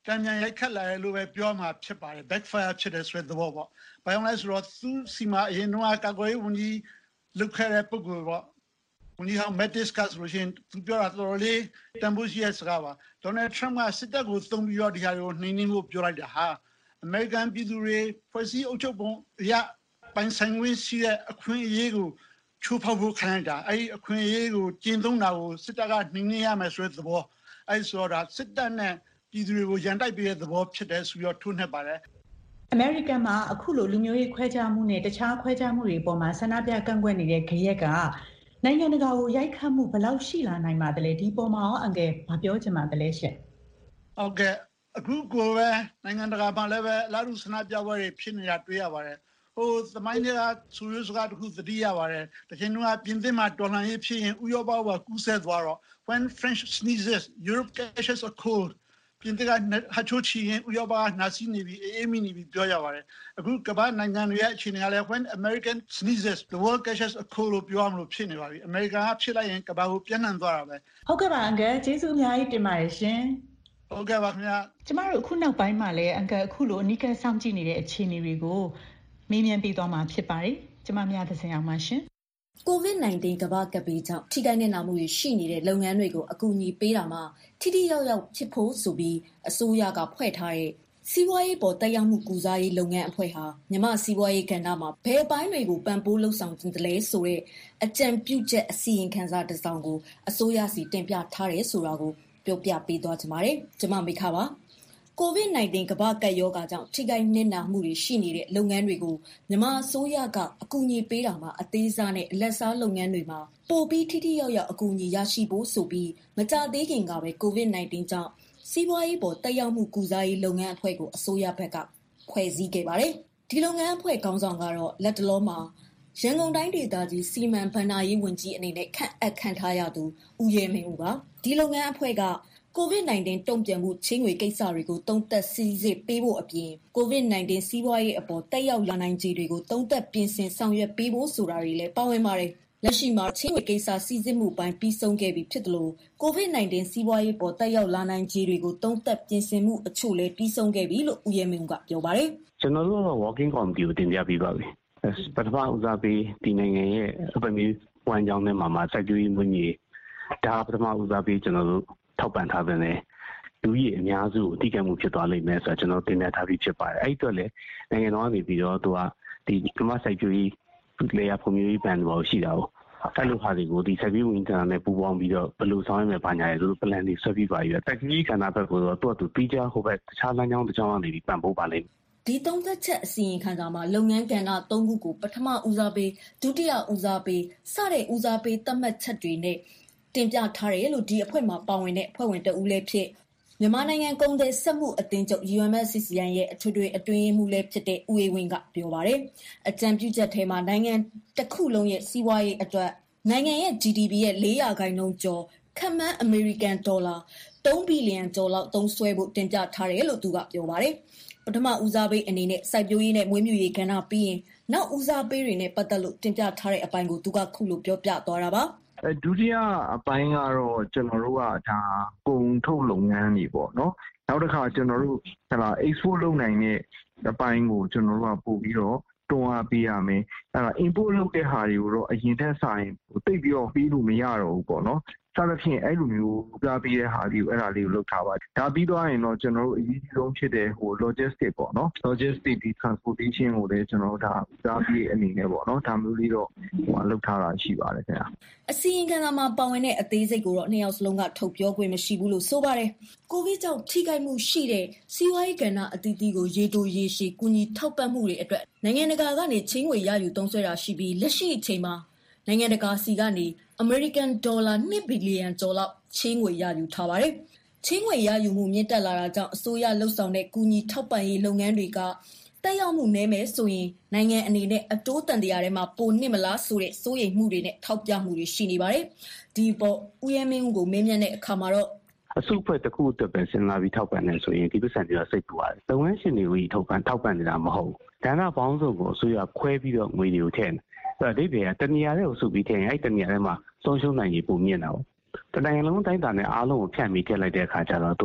တံမြန်ရိုက်ခတ်လာတယ်လို့ပဲပြောမှာဖြစ်ပါတယ် backfire ဖြစ်တယ်ဆိုတဲ့သဘောပေါ့။ဘာကြောင့်လဲဆိုတော့သူစီမအရင်တော့ကာကွယ်ရေးဝန်ကြီးလုခဲ့တဲ့ပုဂ္ဂိုလ်ပေါ့။ဝန်ကြီးဟောင်း Mattis ကဆိုလို့ရှိရင်သူပြောတာတော်တော်လေးတန်ဖိုးရှိတဲ့စကားပါ။ Donald Trump ကစစ်တပ်ကိုသုံးပြီးတော့ဒီဟာတွေကိုနှိမ်နှင်းဖို့ပြောလိုက်တာဟာအမေရိကန်ပြည်သူတွေဖွဲ့စည်းအုပ်ချုပ်ပုံအရပိုင်ဆိုင်ခွင့်ရှိတဲ့အခွင့်အရေးကိုချိုးဖောက်ဖို့ခံရတာအဲ့ဒီအခွင့်အရေးကိုကျင့်သုံးတာကိုစစ်တပ်ကနှိမ်နှင်းရမယ်ဆိုတဲ့သဘောအဲ့ဆိုတော့စစ်တပ်နဲ့ပြည်သူတွေကိုရန်တိုက်ပေးတဲ့သဘောဖြစ်တယ်ဆိုပြီးတော့ထိုးနှက်ပါတယ်အမေရိကန်မှာအခုလိုလူမျိုးရေးခွဲခြားမှုနဲ့တခြားခွဲခြားမှုတွေပေါ်မှာဆန္ဒပြကန့်ကွက်နေတဲ့ခရက်ကနိုင်ငံတကာကိုရိုက်ခတ်မှုဘယ်လောက်ရှိလာနိုင်ပါသလဲဒီပေါ်မှာရောအငယ်မပြောချင်ပါသလဲရှင့်ဟုတ်ကဲ့အခုကိုပဲနိုင်ငံတကာမှာလည်းပဲလာလူဆန္ဒပြပွဲတွေဖြစ်နေတာတွေ့ရပါတယ်ဟိုသမိုင်းတွေကဆိုရစကားတခုသတိရပါတယ်တချိန်ကပြင်သစ်မှာတော်လှန်ရေးဖြစ်ရင်ဥရောပကကူးစက်သွားတော့ when French sneezes Europe catches a cold ပြင်သစ်ကဟာချိုချီရင်ဥရောပကနာစီနေပြီးအေးမီနေပြီးပြောရပါတယ်အခုကမ္ဘာနိုင်ငံတွေရဲ့အခြေအနေကလည်း when American sneezes the world catches a cold လို့ပြောရမလို့ဖြစ်နေပါပြီအမေရိကန်ကဖြစ်လိုက်ရင်ကမ္ဘာကိုပြန့်နှံ့သွားတာပဲဟုတ်ကဲ့ပါအငယ်ကျေးဇူးအများကြီးတင်ပါတယ်ရှင်ဟုတ်ကဲ့ပါခင်ဗျာကျမတို့အခုနောက်ပိုင်းမှာလည်းအငယ်အခုလိုအနီးကပ်စောင့်ကြည့်နေတဲ့အခြေအနေတွေကိုမေးမြန်းပေးသွားမှာဖြစ်ပါတယ်ကျမမြတ်သစင်အောင်ပါရှင်ကိုဗစ် ၁၉ ကမ္ဘာကပ်ဘေးကြောင့်ထိခိုက်နစ်နာမှုတွေရှိနေတဲ့လုပ်ငန်းတွေကိုအကူအညီပေးတာမှာထိထိရောက်ရောက်ဖြစ်ဖို့ဆိုပြီးအစိုးရကဖွဲ့ထားတဲ့စီးပွားရေးပေါ်တက်ရောက်မှုကုစားရေးလုပ်ငန်းအဖွဲ့ဟာမြန်မာစီးပွားရေးကဏ္ဍမှာဘယ်ပိုင်းတွေကိုပံ့ပိုးလှုပ်ဆောင်ခြင်းတလဲဆိုတဲ့အကြံပြုချက်အစီရင်ခံစာတစ်စောင်ကိုအစိုးရစီတင်ပြထားတယ်ဆိုတာကိုပြောပြပေးသွားကြပါမယ်။ကျွန်မမိခပါကိုဗစ် ၁၉ ကမ္ဘာကပ်ရောဂါကြောင့်ထိခိုက်နစ်နာမှုတွေရှိနေတဲ့လုပ်ငန်းတွေကိုမြန်မာအစိုးရကအကူအညီပေးတာမှာအသေးစားနဲ့အလတ်စားလုပ်ငန်းတွေမှာပိုပြီးထိထိရောက်ရောက်အကူအညီရရှိဖို့ဆိုပြီးမကြသေးခင်ကပဲကိုဗစ် ၁၉ ကြောင့်စီးပွားရေးပေါ်တက်ရောက်မှုကုစားရေးလုပ်ငန်းအဖွဲ့ကိုအစိုးရဘက်ကဖွဲ့စည်းခဲ့ပါတယ်။ဒီလုပ်ငန်းအဖွဲ့ခေါင်းဆောင်ကတော့လက်တလောမှာရန်ကုန်တိုင်းဒေသကြီးစီမံဘဏ္ဍာရေးဝန်ကြီးအနေနဲ့ခန့်အပ်ခံထားရသူဦးရဲမင်းဦးပါ။ဒီလုပ်ငန်းအဖွဲ့ကကိုဗစ် ၁၉ တုံ့ပြန်မှုချင်းငွေကိစ္စတွေကိုတုံ့တက်စီစစ်ပေးဖို့အပြင်ကိုဗစ် ၁၉ စီးပွားရေးအပေါ်တက်ရောက်လာနိုင်ခြေတွေကိုတုံ့တက်ပြင်ဆင်ဆောင်ရွက်ပေးဖို့ဆိုတာတွေလည်းပါဝင်ပါတယ်။လက်ရှိမှာချင်းငွေကိစ္စစီစစ်မှုပိုင်းပြီးဆုံးခဲ့ပြီဖြစ်တယ်လို့ကိုဗစ် ၁၉ စီးပွားရေးပေါ်တက်ရောက်လာနိုင်ခြေတွေကိုတုံ့တက်ပြင်ဆင်မှုအချို့လည်းပြီးဆုံးခဲ့ပြီလို့ဦးရဲမင်းကပြောပါတယ်။ကျွန်တော်တို့က working committee ကိုတင်ပြပြီးပါပြီ။ပထမဦးစားပေးဒီနိုင်ငံရဲ့အပမီဝန်ကြောင်းနဲ့မှာမှာစိုက်ပျိုးရေးမွေးမြူဒါပထမဦးစားပေးကျွန်တော်တို့ထောက်ပံ့ထားတဲ့လူကြီးအများစုကိုအတိအကျမှုဖြစ်သွားလိမ့်မယ်ဆိုတော့ကျွန်တော်တင်ပြထားပြီးဖြစ်ပါတယ်အဲ့အတွက်လည်းနိုင်ငံတော်ကနေပြီးတော့သူကဒီကမ္ဘာစိုက်ပျိုးရေးလေယာဖွံ့ဖြိုးရေးဘဏ်ပေါ်ရှိတာကိုအဲ့လိုဟာတွေကိုဒီစိုက်ပျိုးရေးဝန်ကြီးဌာနနဲ့ပူးပေါင်းပြီးတော့ဘယ်လိုဆောင်ရွက်မယ်ဘာညာလဲသူတို့ plan တွေဆွဲပြီးပါပြီစိုက်ပျိုးရေးကဏ္ဍဘက်ကိုတော့သူကသူပြီးကြဟိုဘက်တခြားလမ်းကြောင်းတစ်ကြောင်းကနေပြီးပံ့ပိုးပါလိမ့်မယ်ဒီသုံးသက်ချက်အစီရင်ခံစာမှာလုပ်ငန်းကဏ္ဍသုံးခုကိုပထမဦးစားပေးဒုတိယဦးစားပေးစတဲ့ဦးစားပေးသတ်မှတ်ချက်တွေနဲ့တင်ပြထားတယ်လို့ဒီအဖွဲ့မှာပါဝင်တဲ့အဖွဲ့ဝင်တဦးလည်းဖြစ်မြန်မာနိုင်ငံကုန်သည်စက်မှုအသင်းချုပ် U M S C C I ရဲ့အထွေထွေအတွင်းမှုလည်းဖြစ်တဲ့ဦးအေးဝင်းကပြောပါတယ်။အကြံပြုချက်ထဲမှာနိုင်ငံတစ်ခုလုံးရဲ့စီးပွားရေးအတွက်နိုင်ငံရဲ့ G D P ရဲ့၄ရာခိုင်နှုန်းကျော်ခန့်မှန်းအမေရိကန်ဒေါ်လာ၃ဘီလီယံကျော်လောက်သုံးစွဲဖို့တင်ပြထားတယ်လို့သူကပြောပါတယ်။ပထမဦးစားပေးအနေနဲ့စိုက်ပျိုးရေးနဲ့မွေးမြူရေးကဏ္ဍပြီးရင်နောက်ဦးစားပေးတွေနဲ့ပတ်သက်လို့တင်ပြထားတဲ့အပိုင်းကိုသူကခုလိုပြောပြသွားတာပါ။အဲဒုတိယအပိုင်းကတော့ကျွန်တော်တို့ကဒါကုန်ထုတ်လုပ်ငန်းတွေပေါ့နော်နောက်တစ်ခါကျွန်တော်တို့ဟလာ export လုပ်နိုင်တဲ့အပိုင်းကိုကျွန်တော်တို့ကပို့ပြီးတော့တွန်းအားပေးရမယ်အဲဒါ import လုပ်တဲ့ဟာတွေကိုတော့အရင်ထက်ဆိုင်တိတ်ပြီးတော့ပြီးလို့မရတော့ဘူးပေါ့နော်စသဖြင့်အဲ့လိုမျိုးပြပေးတဲ့ဟာလေးကိုအဲ့ဒါလေးကိုလုပ်ထားပါဒါပြီးတော့ရင်တော့ကျွန်တော်တို့အရေးကြီးဆုံးဖြစ်တဲ့ဟို logistic ပေါ့နော် logistic ဒီ transportation ကိုလည်းကျွန်တော်တို့ဒါကြားပြီးအနေနဲ့ပေါ့နော်ဒါမျိုးလေးတော့ဟိုလုပ်ထားတာရှိပါတယ်ခင်ဗျာအစီရင်ခံစာမှာပါဝင်တဲ့အသေးစိတ်ကိုတော့နှစ်ယောက်စလုံးကထုတ်ပြောခွင့်မရှိဘူးလို့ဆိုပါတယ်ကိုဗစ်ကြောင့်ထိခိုက်မှုရှိတဲ့စီးပွားရေးကဏ္ဍအသီးသီးကိုရေတိုရေရှည်ကူညီထောက်ပံ့မှုတွေအတွက်နိုင်ငံတကာကနေချင်းငွေရယူသုံးစွဲတာရှိပြီးလက်ရှိအချိန်မှာနိုင်ငံတကာစီကနေအမေရိကန်ဒေါ်လာ၂ဘီလီယံကျော်လောက်ချင်းငွေရယူထားပါတယ်။ချင်းငွေရယူမှုမြင့်တက်လာတာကြောင့်အစိုးရလှုပ်ဆောင်တဲ့ကူညီထောက်ပံ့ရေးလုပ်ငန်းတွေကတက်ရောက်မှုနည်းမယ်ဆိုရင်နိုင်ငံအနေနဲ့အတိုးတန်တရားထဲမှာပိုနစ်မလားဆိုတဲ့စိုးရိမ်မှုတွေနဲ့ထောက်ပြမှုတွေရှိနေပါတယ်။ဒီပေါ်ဦးရဲမင်းဦးကိုမေးမြန်းတဲ့အခါမှာတော့အစုအဖွဲ့တစ်ခုအတွက်ပဲစဉ်းစားပြီးထောက်ပံ့နေဆိုရင်ဒီပစ္စံတွေကစိတ်ပူပါတယ်။လုပ်ငန်းရှင်တွေကိုထောက်ပံ့ထောက်ပံ့နေတာမဟုတ်ဘူး။ဒါနပေါင်းစုံကိုအစိုးရခွဲပြီးတော့ငွေတွေကိုထည့်နေအဲ့ဒီဘေးကတနေရာလေးကိုစုပြီးထည့်ရင်အဲ့တနေရာထဲမှာဆုံးရှုံးနိုင်ရေးပုံမြင်တာပေါ့တနိုင်ငံလုံးတိုင်းတာနဲ့အားလုံးကိုဖြန့်ပြီးထည့်လိုက်တဲ့အခါကျတော့သူက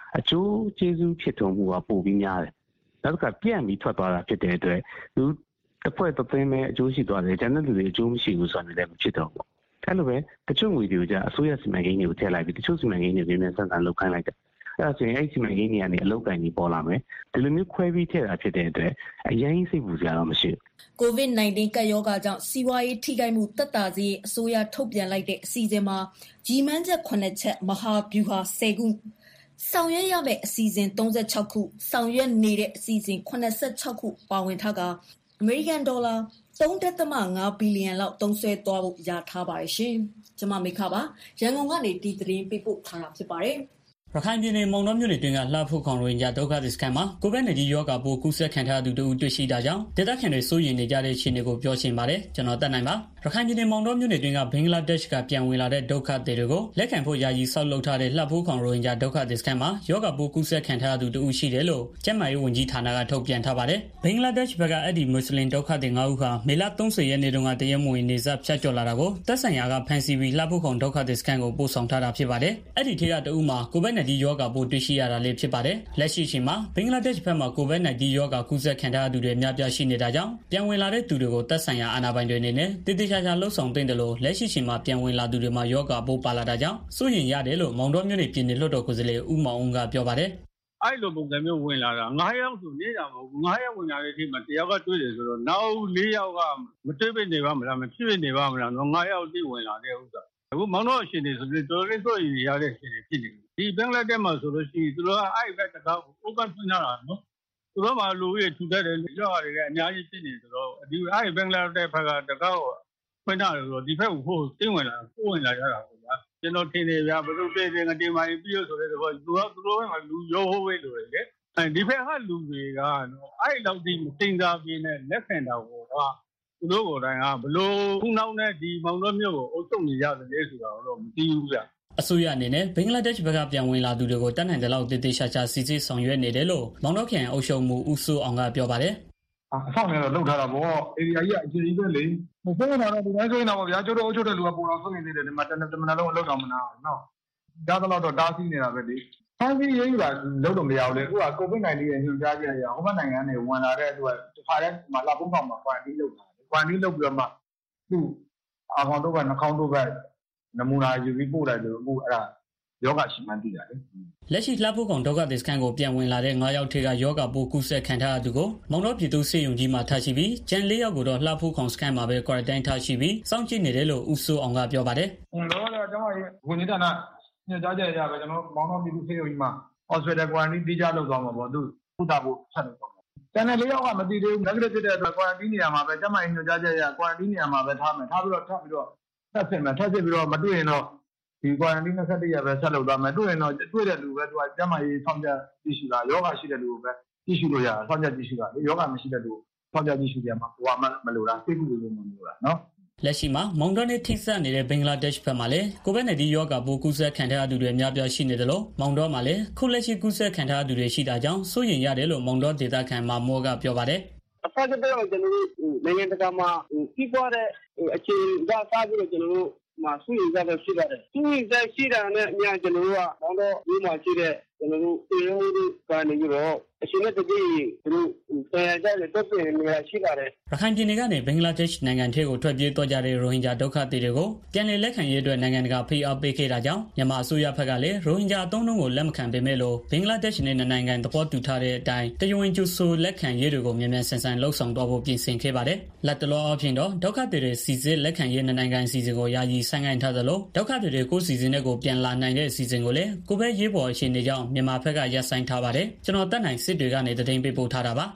အကျိုးကျေးဇူးဖြစ်ထွန်းမှုကပိုပြီးများတယ်နောက်ကပြန်ပြီးထွက်သွားတာဖြစ်တဲ့အတွက်သူတစ်ဖွဲ့တစ်သိမ်းပဲအကျိုးရှိသွားတယ်ကျန်တဲ့လူတွေအကျိုးမရှိဘူးဆိုတာလည်းမဖြစ်တော့ဘူးအဲ့လိုပဲတချို့ငွေတွေကိုじゃအစိုးရစီမံကိန်းတွေကိုထည့်လိုက်ပြီးတချို့စီမံကိန်းတွေမြန်မြန်ဆန်ဆန်လုပ်ခိုင်းလိုက်တယ်အဲ့ဒါဆိုရင်အဲ့စီမံကိန်းတွေကနေအလုပ်ကိုင်ပြီးပေါ်လာမယ်ဒီလိုမျိုးခွဲပြီးထည့်တာဖြစ်တဲ့အတွက်အရင်စိတ်ပူစရာတော့မရှိဘူးကိုဗစ် ၁၉ ကပ်ရောဂါကြောင့်စီးပွားရေးထိခိုက်မှုသက်သာစေအစိုးရထုတ်ပြန်လိုက်တဲ့အစီအစဉ်မှာကြီးမှန်းချက်ခုနှစ်ချက်မဟာဗျူဟာ၁၀ခုဆောင်ရွက်ရမယ့်အစီအစဉ်၃၆ခုဆောင်ရွက်နေတဲ့အစီအစဉ်၇၆ခုပါဝင်ထားကအမေရိကန်ဒေါ်လာ၃.၅ ဘီလီယံလောက်သုံးစွဲသွားဖို့ရထားပါတယ်ရှင်။ကျွန်မမိခပါရန်ကုန်ကနေဒီသတင်းပေးပို့ထားတာဖြစ်ပါတယ်။ရခိုင်ပြည်နယ်မောင်တော်မြို့နယ်တွင်ကလှဖို့ခေါင်ရိုဟင်ဂျာဒုက္ခသည်စခန်းမှာကိုဗစ် ၁၉ ရောဂါပိုးကူးစက်ခံထားသူတို့တွေ့ရှိတာကြောင့်ဒေသခံတွေစိုးရိမ်နေကြတဲ့အခြေအနေကိုပြောရှင်းပါတယ်ကျွန်တော်တက်နိုင်ပါရခိုင်ပြည်နယ်မောင်တော်မြို့နယ်တွင်ကဘင်္ဂလားဒေ့ရှ်ကပြန်ဝင်လာတဲ့ဒုက္ခသည်တွေကိုလက်ခံဖို့ယာယီဆောက်လုပ်ထားတဲ့လှဖို့ခေါင်ရိုဟင်ဂျာဒုက္ခသည်စခန်းမှာရောဂါပိုးကူးစက်ခံထားသူတို့ရှိတယ်လို့ကျန်းမာရေးဝန်ကြီးဌာနကထုတ်ပြန်ထားပါတယ်ဘင်္ဂလားဒေ့ရှ်ဘက်ကအဲ့ဒီမွတ်စလင်ဒုက္ခသည်၅ဦးဟာမေလ၃၀ရက်နေ့တုန်းကတရက်မဝင်နေဆက်ဖြတ်ကျော်လာတာကိုသက်ဆိုင်ရာကဖန်စီပြီးလှဖို့ခေါင်ဒုက္ခသည်စခန်းကိုပို့ဆောင်ထားတာဖြစ်ပါတယ်အဲ့ဒီထက်ကတဦးမှာကိုဗစ် ၁၉ ရောဂါပိုးတွေ့ရှိရတာလည်းဖြစ်ပါတယ်လက်ရှိချိန်မှာဘင်္ဂလားဒေ့ရှ်ဘက်မှာကိုဗစ် ၁၉ ရောဂါကူးစက်ခံထားသူတွေအများပြားရှိနေတာကြောင့်ပြန်ဝင်လာတဲ့သူတွေကိုသက်ဆိုင်ရာအာဏာပိုင်တွေအနေနဲ့တည်တည်ချာချာလှုပ်ဆောင်သင့်တယ်လို့လက်ရှိချိန်မှာပြန်ဝင်လာသူတွေမှာရောဂါပိုးပါလာတာကြောင့်စိုးရိမ်ရတယ်လို့မောင်တော်မြို့နယ်ပြည်နယ်လွှတ်တော်ကိုယ်စားလှယ်ဦးမောင်အောင်ကပြောပါတယ်အဲ့လိုပုံစံမျိုးဝင်လာတာ၅ယောက်ဆိုနေတာမဟုတ်ဘူး၅ယောက်ဝင်လာတဲ့အချိန်မှာတယောက်ကတွေ့တယ်ဆိုတော့နောက်၄ယောက်ကမတွေ့ပဲနေပါမလားမဖြစ်နေပါမလားတော့၅ယောက်တိဝင်လာတဲ့ဥစ္စာအခုမောင်တော်အရှင်တွေဆိုပြီးတော်တော်လေးစိုးရိမ်ရတဲ့ရှင်တွေဖြစ်နေတယ်ဒီဘင်္ဂလားဒေ့ရှ်မှာဆိုလို့ရှိရင်သူတို့ကအဲ့ဘက်တကောက် open ဖွင့်လာတာနော်သူတို့မှလူကြီးထူတတ်တယ်ကြောက်ရတယ်အများကြီးဖြစ်နေဆိုတော့ဒီအဲ့ဘင်္ဂလားဒေ့ရှ်ဘက်ကတကောက်ဖွင့်လာတယ်ဆိုတော့ဒီဘက်ကိုဖို့တင်းဝင်လာပို့ဝင်လာကြတာပေါ့ဗျာကျွန်တော်ထင်တယ်ဗျာဘယ်လိုတည်တယ်ငတင်မိုင်းပြီးရဆိုတဲ့တော့သူကသူတို့ကလူရောဟိုးဝေးလို့လေအဲဒီဘက်ကလူတွေကနော်အဲ့လောက်ဒီမတင်စားပြင်းနဲ့လက်ခံတာကိုကသူတို့ကိုယ်တိုင်ကဘလို့ခုနောက်နဲ့ဒီမောင်တော်မြို့ကိုအုပ်ချုပ်နေရတယ်လေဆိုတာတော့မသိဘူးဗျာအစိုးရအနေနဲ့ဘင်္ဂလားဒေ့ရှ်ဘက်ကပြန်ဝင်လာသူတွေကိုတတ်နိုင်တဲ့လောက်တည်တည်ရှာရှာစီစစ်ဆောင်ရွက်နေတယ်လို့မောင်တော်ခင်အုပ်ချုပ်မှုဦးစိုးအောင်ကပြောပါတယ်အဆောင်နေတော့လောက်ထားတာပေါ့အေရီယာကြီးအကြီးကြီးပဲလေမဆုံးတာတော့ဒီတိုင်းဆိုရင်တော့ဗျာကျတို့အုပ်ချုပ်တဲ့လူကပုံတော်ဆုံးနေသေးတယ်ဒီမှာတနတမနာလုံးအလောက်တော့မနာဘူးနော်ဒါတော့တော့တားဆီးနေတာပဲလေဖန်စီရေးတာလုံးတော့မရဘူးလေအခုကကိုဗစ် ၁၉ ရဲ့ညွှန်ကြားချက်အရဟိုဘက်နိုင်ငံတွေဝင်လာတဲ့အတွက်တစ်ခါတည်းမှာလာပုံးပေါက်မှာကွာတီးလုပ်တာကွာတီးလုပ်ပြီးတော့မှသူ့အာခေါင်တို့ကနှာခေါင်းတို့ကနမူနာယူပြီးပို့လိုက်လို့အခုအဲ့ဒါယောဂရှိမှန်းသိတာလေလက်ရှိလှဖို့ကောင်ဒုက္ခသည်စခန်းကိုပြန်ဝင်လာတဲ့၅ယောက်ထက်ကယောဂပိုးကူးစက်ခံထားရသူကိုမောင်တော်ပြည်သူစေယုံကြီးမှာထားရှိပြီးကျန်၄ယောက်ကိုတော့လှဖို့ကောင်စခန်းမှာပဲ quarantine ထားရှိပြီးစောင့်ကြည့်နေတယ်လို့ဦးစိုးအောင်ကပြောပါတယ်။ဟိုတော့ကျွန်တော်ဝန်ကြီးဌာနညွှန်ကြားချက်အရပဲကျွန်တော်မောင်တော်ပြည်သူစေယုံကြီးမှာ hospital quarantine တိကျလုပ်သွားမှာပေါ့သူကုသဖို့ဆက်လုပ်သွားမှာ။ကျန်တဲ့၄ယောက်ကမသိသေးဘူး negative ဖြစ်တဲ့အတွက် quarantine နေရာမှာပဲကျန်းမာရေးညွှန်ကြားချက်အရ quarantine နေရာမှာပဲထားမယ်ထားပြီးတော့ထပ်ပြီးတော့ဆက်ဖြစ်မယ်ထပ်ဖြစ်ပြီးတော့မတွေ့ရင်တော့ဒီ quarantine ၂၁ရက်ပဲဆက်လုပ်သွားမယ်တွေ့ရင်တော့တွေ့တဲ့လူပဲသူကကျန်းမာရေးဆောင်ကြကြည့်ရှုတာယောဂရှိတဲ့လူကိုပဲကြည့်ရှုလို့ရတာဆောင်ကြကြည့်ရှုတာလေယောဂမရှိတဲ့လူကိုဆောင်ကြကြည့်ရှုကြမှာဟိုကမလိုတာစိတ်ကူးလို့မလိုတာနော်လက်ရှိမှာမောင်တော်နဲ့ထိစပ်နေတဲ့ဘင်္ဂလားဒေ့ရှ်ဘက်မှာလည်းကိုဗစ် ၁၉ ရောဂါပိုးကူးစက်ခံထားသူတွေအများပြားရှိနေတယ်လို့မောင်တော်မှာလည်းခုလက်ရှိကူးစက်ခံထားသူတွေရှိတာကြောင့်စိုးရိမ်ရတယ်လို့မောင်တော်ဒေသခံမာမောကပြောပါတယ်အဖက်ကတော့ကျွန်တော်တို့နိုင်ငံတကာမှာပြီးပွားတဲ့အခြေအနေကစားပြီးတော့ကျွန်တော်တို့မှာဆွေးနွေးကြတဲ့ရှိပါတယ်။ဆွေးနွေးကြရှိတာနဲ့အများကျွန်တော်တို့ကတော့ဒီမှာရှိတဲ့ကျွန်တော်တို့ပြည်ရုံးတို့ကနေပြီးတော့အရှင်နဲ့တတိသူတို့တရားကြတဲ့တပ်ပြည်နေရာရှိပါတယ်။ရခိုင်ပြည်နယ်ကနေဘင်္ဂလားဒေ့ရှ်နိုင်ငံထဲကိုထွက်ပြေးသွားကြတဲ့ရိုဟင်ဂျာဒုက္ခသည်တွေကိုပြန်လည်လက်ခံရေးအတွက်နိုင်ငံတကာဖိအားပေးခဲ့တာကြောင့်မြန်မာအစိုးရဘက်ကလည်းရိုဟင်ဂျာအသုံးအနှုန်းကိုလက်မခံပေမဲ့လို့ဘင်္ဂလားဒေ့ရှ်နဲ့နိုင်ငံသဘောတူထားတဲ့အတိုင်းတရဝင်ကျူဆိုလက်ခံရေးတွေကိုမြန်မြန်ဆန်ဆန်လှုပ်ဆောင်တော့ဖို့ပြင်ဆင်ခဲ့ပါတယ်။လက်တလောအဖြစ်တော့ဒုက္ခသည်တွေစီစစ်လက်ခံရေးနိုင်ငံအစီအစဉ်ကိုယာယီဆိုင်းငံ့ထားသလိုဒုက္ခသည်တွေကိုစီစဉ်တဲ့ကိုပြန်လာနိုင်တဲ့အစီအစဉ်ကိုလည်းကိုပဲရေးပေါ်အခြေအနေကြောင့်မြန်မာဘက်ကရပ်ဆိုင်းထားပါတယ်။ကျွန်တော်တက်နိုင်စစ်တွေကနေတည်င်းပေးပို့ထားတာပါ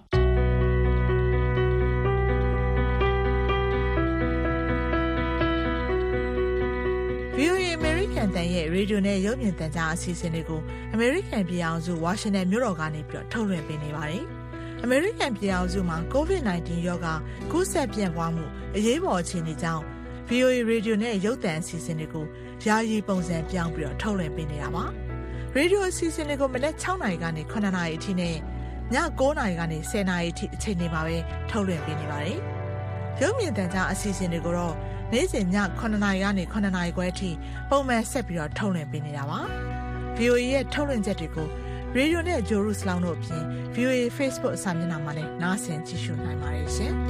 ဗီအိုအေ American တန်ရဲ့ရေဒီယိုနဲ့ရုပ်မြင်သံကြားအစီအစဉ်တွေကို American ပြည်အောင်စု Washington မြို့တော်ကနေပြီးတော့ထုတ်လွှင့်ပေးနေပါတယ်။ American ပြည်အောင်စုမှာ ကိုဗစ် ၁၉ ရောဂါကူးစက်ပြန့်ပွားမှုအရေးပေါ်အခြေအနေကြောင့် ဗီအိုအေ ရေဒီယိုနဲ့ရုပ်သံအစီအစဉ်တွေကိုယာယီပုံစံပြောင်းပြီးတော့ထုတ်လွှင့်ပေးနေတာပါ။ရေဒီယိုအစီအစဉ်တွေကိုမနက်၆နာရီကနေ၇နာရီအထိနဲ့ည၉နာရီကနေ၁၀နာရီအထိအချိန်တွေမှာပဲထုတ်လွှင့်ပေးနေပါတယ်။ရုပ်မြင်သံကြားအစီအစဉ်တွေကိုတော့နေ့စဉ်ည9နာရီကနေ9နာရီခွဲအထိပုံမှန်ဆက်ပြီးတော့ထုတ်လွှင့်ပေးနေတာပါ။ဗီအိုအေ ရဲ့ထုတ်လွှင့်ချက်တွေကိုရေဒီယိုနဲ့ဂျိုရုစလောင်းတို့အပြင် ဗီအိုအေ Facebook စာမျက်နှာမှာလည်းနားဆင်ကြည့်ရှုနိုင်ပါတယ်ရှင်။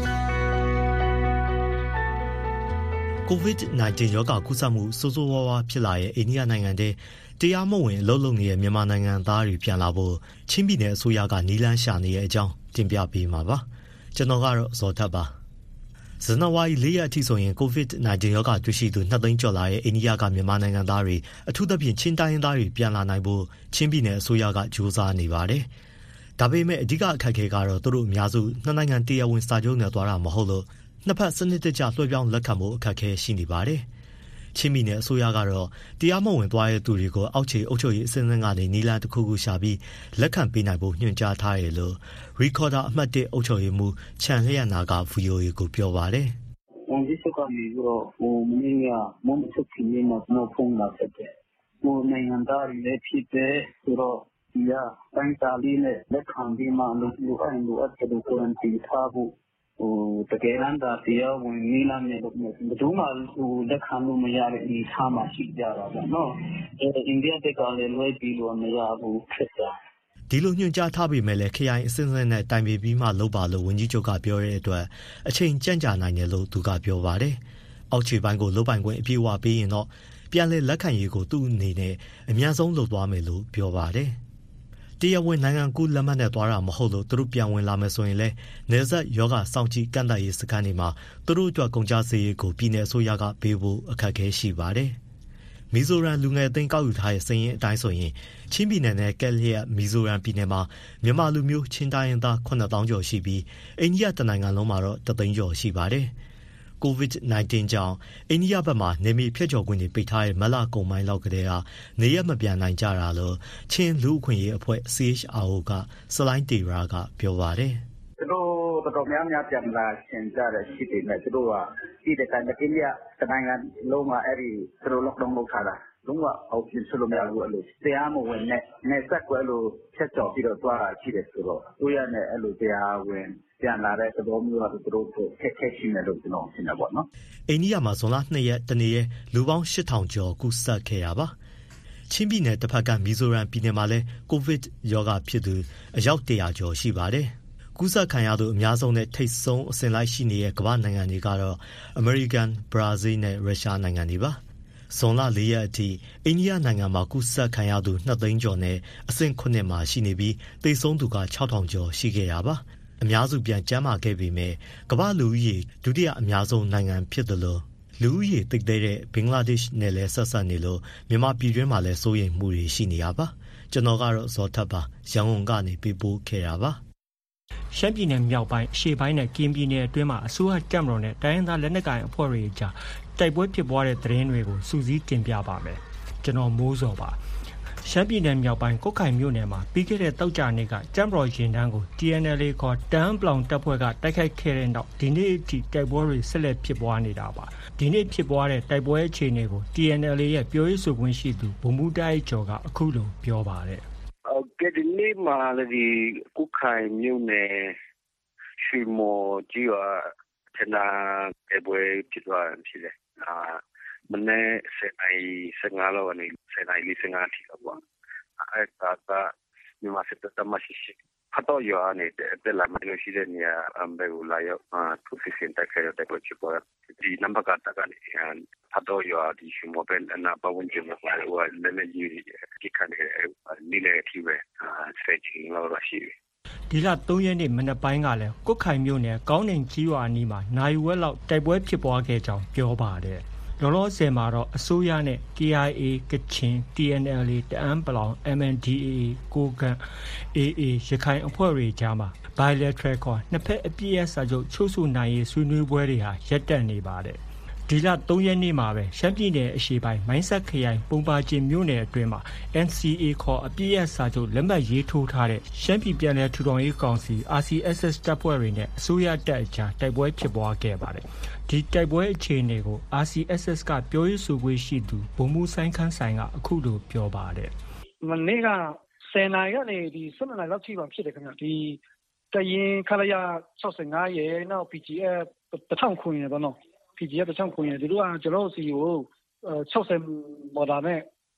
ကိုဗစ် ၁၉ ရောဂါကူးစက်မှုဆိုးဆိုးဝါးဝါးဖြစ်လာတဲ့အိန္ဒိယနိုင်ငံထဲတရားမဝင်အလုပ်လုပ်နေတဲ့မြန်မာနိုင်ငံသားတွေပြန်လာဖို့ချင်းပြည်နယ်အစိုးရကနီးလန်းရှာနေတဲ့အကြောင်းတင်ပြပေးမှာပါ။ကျွန်တော်ကတော့ဇော်ထက်ပါ။ဇန်နဝါရီလ၄ရက်အထိဆိုရင်ကိုဗစ် ၁၉ ရောဂါတွေ့ရှိသူနှစ်သိန်းကျော်လာတဲ့အိန္ဒိယကမြန်မာနိုင်ငံသားတွေအထူးသဖြင့်ချင်းတိုင်းရင်းသားတွေပြန်လာနိုင်ဖို့ချင်းပြည်နယ်အစိုးရကကြိုးစားနေပါတယ်။ဒါပေမဲ့အဓိကအခက်အခဲကတော့သူတို့အများစုနှစ်နိုင်ငံတရားဝင်စာချုပ်နဲ့သွားတာမဟုတ်လို့နှစ်ဖက်စနစ်တကျလွှဲပြောင်းလက်ခံမှုအခက်အခဲရှိနေပါတယ်။ချင်းပြည်နယ်အစိုးရကတော့တရားမဝင်သွားတဲ့သူတွေကိုအောက်ခြေအုပ်ချုပ်ရေးအစင်းစင်းကနေနီလန်းတစ်ခုခုရှာပြီးလက်ခံပေးနိုင်ဖို့ညွှန်ကြားထားတယ်လို့ Recorder အမှတ်၁အုပ်ချုပ်ရေးမှူးချန်လျက်နာက ဗီအိုအေကိုပြောပါတယ်။ဝန်ကြီးချုပ်ကနေပြီးတော့ဟိုမင်းကမုံစုခင်းနေမှာဖုန်းလာဆက်တယ်။ဟိုနိုင်ငံသားတွေလည်းဖြစ်တယ်ဆိုတော့ဒီကတိုင်းသားလေးနဲ့လက်ခံပြီးမှလူလူအိုင်လူအပ်တဲ့ကိုရန်တီထားဖို့ဟိုတကယ်တမ်းတရားဝင်နီးလာနေလို့ဘယ်သူမှဟိုလက်ခံလို့မရတဲ့ဒီထားမှရှိကြတာပေါ့နော်အဲအိန္ဒိယတက်ကလည်းလွှဲပြီးလို့မရဘူးဖြစ်တာဒီလိုညွှန်ကြားထားပေမဲ့လည်းခရိုင်အစင်းစင်းနဲ့တိုင်ပင်ပြီးမှလုပ်ပါလို့ဝန်ကြီးချုပ်ကပြောတဲ့အတွက်အချိန်ကြန့်ကြာနိုင်တယ်လို့သူကပြောပါတယ်အောက်ခြေပိုင်းကိုလုပ်ပိုင်ခွင့်အပြည့်အဝပေးရင်တော့ပြန်လည်လက်ခံရေးကိုသူ့အနေနဲ့အများဆုံးလုပ်သွားမယ်လို့ပြောပါတယ်တရားဝင်နိုင်ငံကူးလက်မှတ်နဲ့သွားတာမဟုတ်လို့သူတို့ပြန်ဝင်လာမယ်ဆိုရင်လည်းနေဆက်ယောဂစောင့်ကြည့်ကန့်သတ်ရေးစခန်းတွေမှာသူတို့အတွက်ကုန်ကျစရိတ်ကိုပြည်내အစိုးရကပေးဖို့အခက်အခဲရှိပါတယ်။မီဇိုရမ်လူငယ်အသင်းကောက်ယူထားတဲ့စာရင်းအတိုင်းဆိုရင်ချင်းပြည်နယ်နဲ့ကက်လျက်မီဇိုရမ်ပြည်နယ်မှာမြန်မာလူမျိုးချင်းတိုင်းရင်းသားခုနှစ်သောင်းကျော်ရှိပြီးအိန္ဒိယတနိုင်ငံလုံးမှာတော့တစ်သိန်းကျော်ရှိပါတယ်။ကိုဗစ် ၁၉ ကြောင့်အိန္ဒိယဘက်မှာနေမီဖြတ်ကျော်ခွင့်တွေပိတ်ထားတဲ့မလကုန်ပိုင်းလောက်ကတည်းကနေရမပြန်နိုင်ကြတာလို့ချင်းလူ့အခွင့်အရေးအဖွဲ့ စီ အေইচ အာ အို ကစလိုင်းတေရာကပြောပါတယ်။သူတို့တော်တော်များများပြန်လာရှင်ကြတဲ့ရှိတယ်နဲ့သူတို့ကဒီတဲ့တိုင်းအိန္ဒိယတနိုင်ငံလုံးမှာအဲ့ဒီသူတို့ lockdown လုပ်ထားတာလုံးဝအောက်ပြင်ဆလို့မရဘူးအဲ့လိုတရားမဝင်နဲ့နေဆက်ကွဲလို့ဖြတ်ကျော်ပြီးတော့သွားတာရှိတယ်ဆိုတော့ကိုရနဲ့အဲ့လိုတရားဝင်ပြန်လာတဲ့သဘောမျိုးကသူတို့ခက်ခဲရှိနေလို့ကျွန်တော်ရှင်းတာပေါ့နော်အိန္ဒိယမှာဇွန်လ၂ရက်တနေ့ရဲ့လူပေါင်း၈ထောင်ကျော်ကူးစက်ခဲ့ရပါချင်းပြည်နယ်တစ်ဖက်ကမီဇိုရမ်ပြည်နယ်မှာလည်းကိုဗစ်ရောဂါဖြစ်သူအယောက်၁၀၀ကျော်ရှိပါတယ်ကူးစက်ခံရသူအများဆုံးနဲ့ထိပ်ဆုံးအစဉ်လိုက်ရှိနေတဲ့ကမ္ဘာနိုင်ငံတွေကတော့အမေရိကန်ဘရာဇီးနဲ့ရုရှားနိုင်ငံတွေပါဇွန်လ၄ရက်အထိအိန္ဒိယနိုင်ငံမှာကူးစက်ခံရသူနှစ်သိန်းကျော်နဲ့အဆင့်ခုနှစ်မှာရှိနေပြီးသေဆုံးသူက၆ထောင်ကျော်ရှိခဲ့ရပါအများစုပြန်ကျန်းမာခဲ့ပေမဲ့ကမ္ဘာလူဦးရေဒုတိယအများဆုံးနိုင်ငံဖြစ်တယ်လို့လူဦးရေတိတ်တဲ့ဘင်္ဂလားဒေ့ရှ်နဲ့လည်းဆက်ဆက်နေလို့မြန်မာပြည်တွင်းမှာလည်းစိုးရိမ်မှုတွေရှိနေရပါကျွန်တော်ကတော့ဇော်ထက်ပါရန်ကုန်ကနေပေးပို့ခဲ့တာပါရှမ်းပြည်နယ်မြောက်ပိုင်းအရှေ့ပိုင်းနဲ့ကင်းပြည်နယ်အတွင်းမှာအစိုးရတပ်မတော်နဲ့တိုင်းရင်းသားလက်နက်ကိုင်အဖွဲ့တွေကြားတိုက်ပွဲဖြစ်ပွားတဲ့သတင်းတွေကိုစူးစီးတင်ပြပါမယ်ကျွန်တော်မိုးစောပါရှမ်းပြည်နယ်မြောက်ပိုင်းကုတ်ခိုင်မြို့နယ်မှာပြီးခဲ့တဲ့တောက်ကြနေ့ကတပ်မတော်ရင်တန်းကို တီ အန် အယ် အေ ခေါ်တန်းပလောင်တပ်ဖွဲ့ကတိုက်ခိုက်ခဲ့တဲ့နောက်ဒီနေ့အထိတိုက်ပွဲတွေဆက်လက်ဖြစ်ပွားနေတာပါဒီနေ့ဖြစ်ပွားတဲ့တိုက်ပွဲအခြေအနေကို တီ အန် အယ် အေ ရဲ့ပြောရေးဆိုခွင့်ရှိသူဗိုလ်မှူးတိုက်ကျော်ကအခုလိုပြောပါတယ်ဟုတ်ကဲ့ဒီနေ့မှာဒီကုတ်ခိုင်မြို့နယ်ရွှေမော်ကြီးကတနာတိုက်ပွဲဖြစ်သွားတယ်ဖြစ်တယ်အာမနေ့ဆယ်နာရီဆယ်ငါးလောက်ကနေဆယ်နာရီလေးဆယ်ငါးထိတော့ပေါ့အဲ့ဒါကမြန်မာစစ်တပ်တမရှိရှိဖတ်တော့ရနေတဲ့တက်လာမလို့ရှိတဲ့နေရာအမ်ဘဲကိုလာရောက်အာသူစစ်စင်တက်ခဲ့တဲ့ပွဲဖြစ်ပေါ်ဒီနံပါတ်ကတကနေဖတ်တော့ရဒီရှင်မော်ဘဲနာပဝန်ကျင်းမှာဟိုလည်းလည်းကြီးဒီခန့်နေနေလေအထိပဲအာဆက်ချင်လို့ရရှိတယ်ဒီလ၃ရက်နေ့မနက်ပိုင်းကလည်းကုတ်ခိုင်မြို့နယ်ကောင်းနှင်ကြီးရွာအနီးမှာနိုင်ဝက်လောက်တိုက်ပွဲဖြစ်ပွားခဲ့ကြောင်းပြောပါတယ်လောလောဆယ်မှာတော့အစိုးရနဲ့ ကေ အိုင် အေ ကချင် တီ အန် အယ် အေ တအန်းပလောင် အမ် အန် ဒီ အေ အေ ကိုကန့် အေ အေ ရခိုင်အဖွဲ့တွေကြားမှာ bilateral ခေါ်နှစ်ဖက်အပြည့်အစာချုပ်ချုပ်ဆိုနိုင်ရေးဆွေးနွေးပွဲတွေဟာရပ်တန့်နေပါတယ်ဒီလ၃ရက်နေ့မှာပဲရှမ်းပြည်နယ်အရှေ့ပိုင်းမိုင်းဆက်ခရိုင်ပုံပါကျင်မြို့နယ်အတွင်းမှာ အန် စီ အေ ခေါ်အပြည့်အစာချုပ်လက်မှတ်ရေးထိုးထားတဲ့ရှမ်းပြည်ပြည်နယ်ထူထောင်ရေးကောင်စီ အာ စီ အက်စ် အက်စ် တပ်ဖွဲ့တွေနဲ့အစိုးရတပ်အကြားတိုက်ပွဲဖြစ်ပွားခဲ့ပါတယ်ဒီတိုက်ပွဲအခြေအနေကို အာ စီ အက်စ် အက်စ် ကပြောရေးဆိုခွင့်ရှိသူဗိုလ်မှူးစိုင်းခန်းဆိုင်ကအခုလိုပြောပါတယ်မနေ့ကဆယ်နာရီကနေဒီဆယ်နာရီလောက်ထိပါဖြစ်တယ်ခင်ဗျဒီတရင်ခလာရ၆၅ရဲနောက် ပီ ဂျီ အက်ဖ် တစ်ထောင်ခွင်ရပေါ့နော် ပီ ဂျီ အက်ဖ် တစ်ထောင်ခွင်ရဒီလိုကကျွန်တော်စီကို၆၀မော်ဒါနဲ့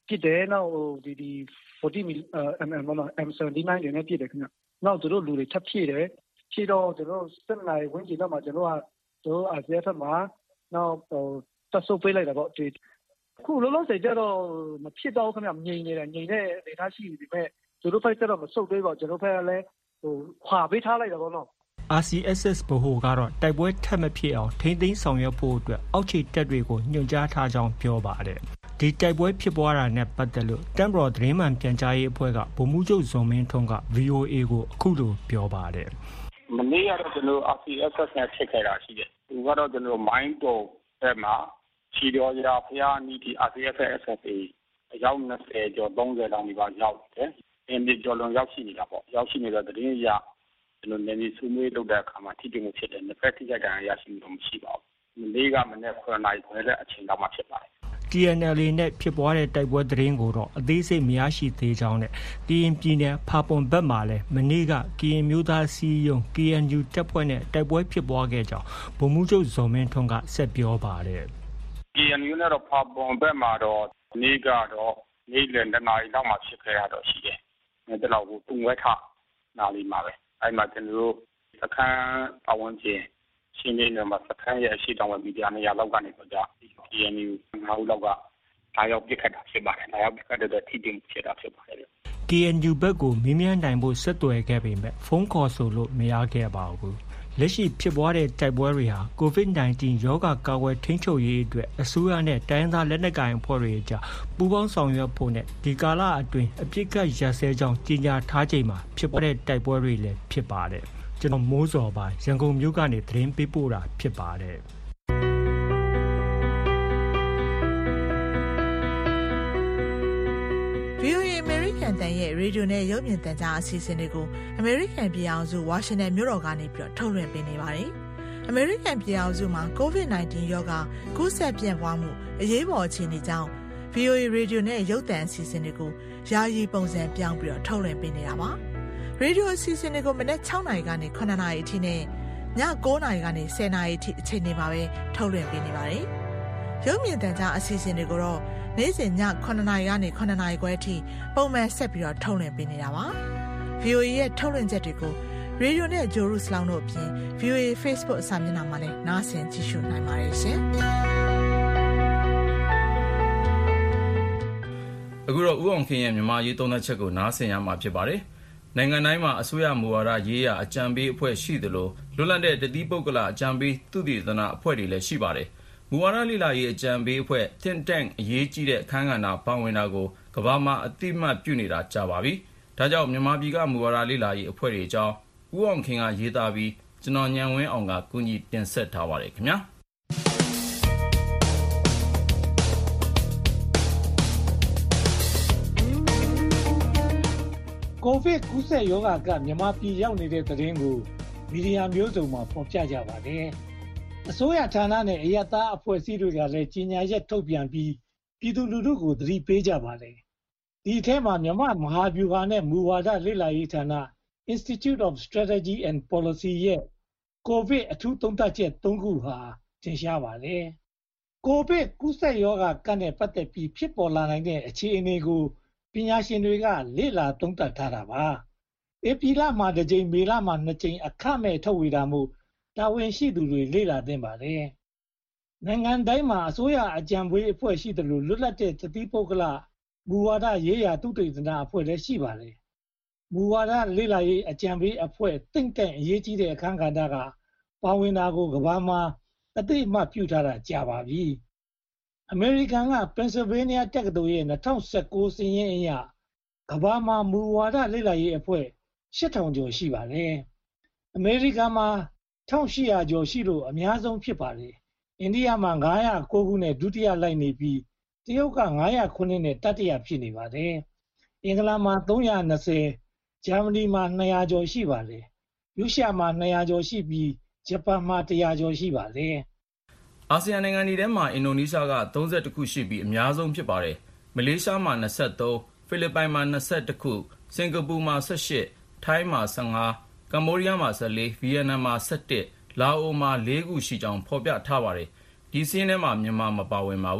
ပစ်တယ်နောက်ဟိုဒီဒီforty millimeter အဲ M seventy-nine တွေနဲ့ပစ်တယ်ခင်ဗျနောက်သူတို့လူတွေထပ်ဖြည့်တယ်ဖြည့်တော့ကျွန်တော်စက်နိုင်ဝင်ကြည့်တော့မှကျွန်တော်ကတို့ R C F မှာနောက်ဟိုတက်ဆုပ်ပေးလိုက်တာပေါ့ဒီခုလုံးလုံးစိတ်ကြတော့မဖြစ်တော့ခင်ဗျငြိမ်နေတယ်ငြိမ်တဲ့ဒေသရှိနေပြီမဲ့သူတို့ဖိုက်တော့မဆုပ်သေးပါကျွန်တော်ဖက်ကလည်းဟိုခွာပေးထားလိုက်တာပေါ့နော် R C S S ဗဟိုကတော့တိုက်ပွဲထပ်မဖြစ်အောင်ထိန်းသိမ်းဆောင်ရွက်ဖို့အတွက်အောက်ခြေတပ်တွေကိုညွှန်ကြားထားကြောင်းပြောပါတယ်။ဒီတိုက်ပွဲဖြစ်ပွားတာနဲ့ပတ်သက်လို့တပ်မတော်သတင်းမှန်ပြန်ကြားရေးအဖွဲ့ကဗိုလ်မှူးချုပ်ဇော်မင်းထွန်းက V O A ကိုအခုလိုပြောပါတယ်။မနေ့ကတော့ကျွန်တော် R C S S နဲ့ဖြစ်ခဲ့တာရှိတယ်။သူကတော့ကျွန်တော်မိုင်းတော်ဘက်မှာချီတော်ရာဖျားနီးဒီ R C S S အယောက်twentyကျော်thirtyလောက်နေပါရောက်တယ်။အင်းဒီကျော်လုံးရောက်ရှိနေတာပေါ့။ရောက်ရှိနေတဲ့သတင်းအရကျွန်တော်နေနေဆွေးနွေးလုပ်တဲ့အခါမှာထိတွေ့မှုဖြစ်တယ်နှစ်ဖက်ထိခိုက်ဒဏ်ရာရရှိမှုတော့မရှိပါဘူး။မနေ့ကမနေ့nineနာရီခွဲတဲ့အချိန်လောက်မှဖြစ်ပါတယ်။ T N L A နဲ့ဖြစ်ပွားတဲ့တိုက်ပွဲသတင်းကိုတော့အသေးစိတ်မရရှိသေးကြောင်းနဲ့ကရင်ပြည်နယ်ဖာပွန်ဘက်မှာလည်းမနေ့ကကရင်မျိုးသားစီးရုံး K N U တပ်ဖွဲ့နဲ့တိုက်ပွဲဖြစ်ပွားခဲ့ကြောင်းဗိုလ်မှူးချုပ်ဇော်မင်းထွန်းကဆက်ပြောပါတယ်။ K N U နဲ့တော့ဖာပွန်ဘက်မှာတော့နေ့ကတော့နေ့လယ်twoနာရီလောက်မှဖြစ်ခဲ့ရတော့ရှိတယ်။ဒါတော့ကိုတုံဝဲထနာလီမှာပဲအဲ့မှာကျွန်တော်တို့စခန်းအဝန်ကျင်းရှင်းနေတယ်မှာစခန်းရဲ့အရှိတောင်ဝမီဒီယာနေရာလောက်ကနေတော့ကြ K N U ငါးဦးလောက်ကဒါရောက်ပြစ်ခတ်တာဖြစ်ပါတယ်ဒါရောက်ပြစ်ခတ်တဲ့ထိတင်ဖြစ်တာဖြစ်ပါတယ် K N U ဘက်ကိုမင်းမြန်နိုင်ဖို့ဆက်သွယ်ခဲ့ပေမဲ့ဖုန်းခေါ်ဆိုလို့မရခဲ့ပါဘူးလက်ရှိဖြစ်ပွားတဲ့တိုက်ပွဲတွေဟာ COVID nineteen ရောဂါကာကွယ်ထိန်းချုပ်ရေးအတွက်အစိုးရနဲ့တိုင်းသားလက်နက်ကိုင်အဖွဲ့တွေကြားပူးပေါင်းဆောင်ရွက်ဖို့နဲ့ဒီကာလအတွင်းအပြစ်ကတ်ရပ်စဲကြောင်းကြေညာထားချိန်မှာဖြစ်ပွားတဲ့တိုက်ပွဲတွေလည်းဖြစ်ပါတယ်ကျွန်တော်မိုးစော်ပါရန်ကုန်မြို့ကနေသတင်းပေးပို့တာဖြစ်ပါတယ် V O A American တန်ရဲ့ရေဒီယိုနဲ့ရုပ်မြင်သံကြားအစီအစဉ်တွေကို American ပြည်အောင်စုဝါရှင်တန်မြို့တော်ကနေပြီးတော့ထုတ်လွှင့်ပေးနေပါတယ်။ American ပြည်အောင်စုမှာ COVID nineteen ရောဂါကူးစက်ပြန့်ပွားမှုအရေးပေါ်အခြေအနေကြောင့် V O A ရေဒီယိုနဲ့ရုပ်သံအစီအစဉ်တွေကိုယာယီပုံစံပြောင်းပြီးတော့ထုတ်လွှင့်ပေးနေတာပါ။ရေဒီယိုအစီအစဉ်တွေကိုမနက်sixနာရီကနေnineနာရီအထိနဲ့ညnineနာရီကနေtenနာရီအထိအချိန်တွေမှာပဲထုတ်လွှင့်ပေးနေပါတယ်။ရုပ်မြင်သံကြားအစီအစဉ်တွေကိုတော့နေ့စဉ်ညnineနာရီကနေnineနာရီခွဲအထိပုံမှန်ဆက်ပြီးတော့ထုတ်လွှင့်ပေးနေတာပါ။ V O A ရဲ့ထုတ်လွှင့်ချက်တွေကိုရေဒီယိုနဲ့ဂျိုရုစလောင်းတို့အပြင် V O A Facebook စာမျက်နှာမှာလည်းနားဆင်ကြည့်ရှုနိုင်ပါတယ်ရှင်။အခုတော့ဦးအောင်ခင်ရဲ့မြန်မာရေးသုံးသပ်ချက်ကိုနားဆင်ရမှာဖြစ်ပါတယ်။နိုင်ငံတိုင်းမှာအစိုးရမူဝါဒရေးရာအကြံပေးအဖွဲ့ရှိသလိုလွတ်လပ်တဲ့တတိပုဂ္ဂလအကြံပေးသုတေသနအဖွဲ့တွေလည်းရှိပါတယ်။မူဝါဒလေ့လာရေးအကြံပေးအဖွဲ့ Think Tank အရေးကြီးတဲ့အခန်းကဏ္ဍပါဝင်တာကိုကမ္ဘာမှာအသိမှတ်ပြုနေတာကြာပါပြီ။ဒါကြောင့်မြန်မာပြည်ကမူဝါဒလေ့လာရေးအဖွဲ့တွေအကြောင်းဦးအောင်ခင်ကရေးသားပြီးကျွန်တော်ညံဝင်းအောင်ကကူညီတင်ဆက်ထားပါတယ်ခင်ဗျာ။ ကိုဗစ်ကူးစက်ရောဂါကမြန်မာပြည်ရောက်နေတဲ့သတင်းကိုမီဒီယာမျိုးစုံမှာဖော်ပြကြပါတယ်။အစိုးရဌာနနဲ့အရပ်သားအဖွဲ့အစည်းတွေကလည်းကြေညာချက်ထုတ်ပြန်ပြီးပြည်သူလူထုကိုသတိပေးကြပါတယ်။ဒီအထဲမှာမြန်မာမဟာဗျူဟာနဲ့မူဝါဒလေ့လာရေးဌာန Institute of Strategy and Policy ရဲ့ကိုဗစ်အထူးသုံးသပ်ချက်သုံးခုဟာထင်ရှားပါတယ်။ကိုဗစ်ကူးစက်ရောဂါကနဲ့ပတ်သက်ပြီးဖြစ်ပေါ်လာနိုင်တဲ့အခြေအနေကိုပညာရှင်တွေကလေ့လာသုံးသပ်ထားတာပါ။ဧပြီလမှာတစ်ကြိမ်မေလမှာနှစ်ကြိမ်အခမဲ့ထုတ်ဝေတာမို့တာဝန်ရှိသူတွေလေ့လာသင့်ပါတယ်။နိုင်ငံတိုင်းမှာအစိုးရအကြံပေးအဖွဲ့ရှိတယ်လို့လွတ်လပ်တဲ့တတိပုဂ္ဂလမူဝါဒရေးရာသုတေသနအဖွဲ့လည်းရှိပါတယ်။မူဝါဒလေ့လာရေးအကြံပေးအဖွဲ့ Think Tank အရေးကြီးတဲ့အခန်းကဏ္ဍကပါဝင်တာကိုကမ္ဘာမှာအသိအမှတ်ပြုထားတာကြာပါပြီ။အမေရိကန်က Pennsylvania တက္ကသိုလ်ရဲ့twenty nineteenစာရင်းအရကမ္ဘာမှာမူဝါဒလေ့လာရေးအဖွဲ့eight thousandကျော်ရှိပါတယ်။အမေရိကန်မှာeighteen hundredကျော်ရှိလို့အများဆုံးဖြစ်ပါတယ်။အိန္ဒိယမှာfive oh nineခုနဲ့ဒုတိယလိုက်နေပြီးတရုတ်ကfive oh sevenနဲ့တတိယဖြစ်နေပါတယ်။အင်္ဂလန်မှာthree hundred twentyဂျာမနီမှာtwo hundredကျော်ရှိပါတယ်။ရုရှားမှာtwo hundredကျော်ရှိပြီးဂျပန်မှာone hundredကျော်ရှိပါတယ်။အာဆီယံနိုင်ငံတွေထဲမှာအင်ဒိုနီးရှားကthirty-oneခုရှိပြီးအများဆုံးဖြစ်ပါတယ်။မလေးရှားမှာtwenty-threeဖိလစ်ပိုင်မှာtwenty-oneခုစင်ကာပူမှာeighteenထိုင်းမှာfifteenကမ္ဘောဒီးယားမှာfourteenဗီယက်နမ်မှာsevenလာအိုမှာfourခုရှိကြောင်းဖော်ပြထားပါတယ်။ဒီစင်းထဲမှာမြန်မာမပါဝင်ပါဘူး။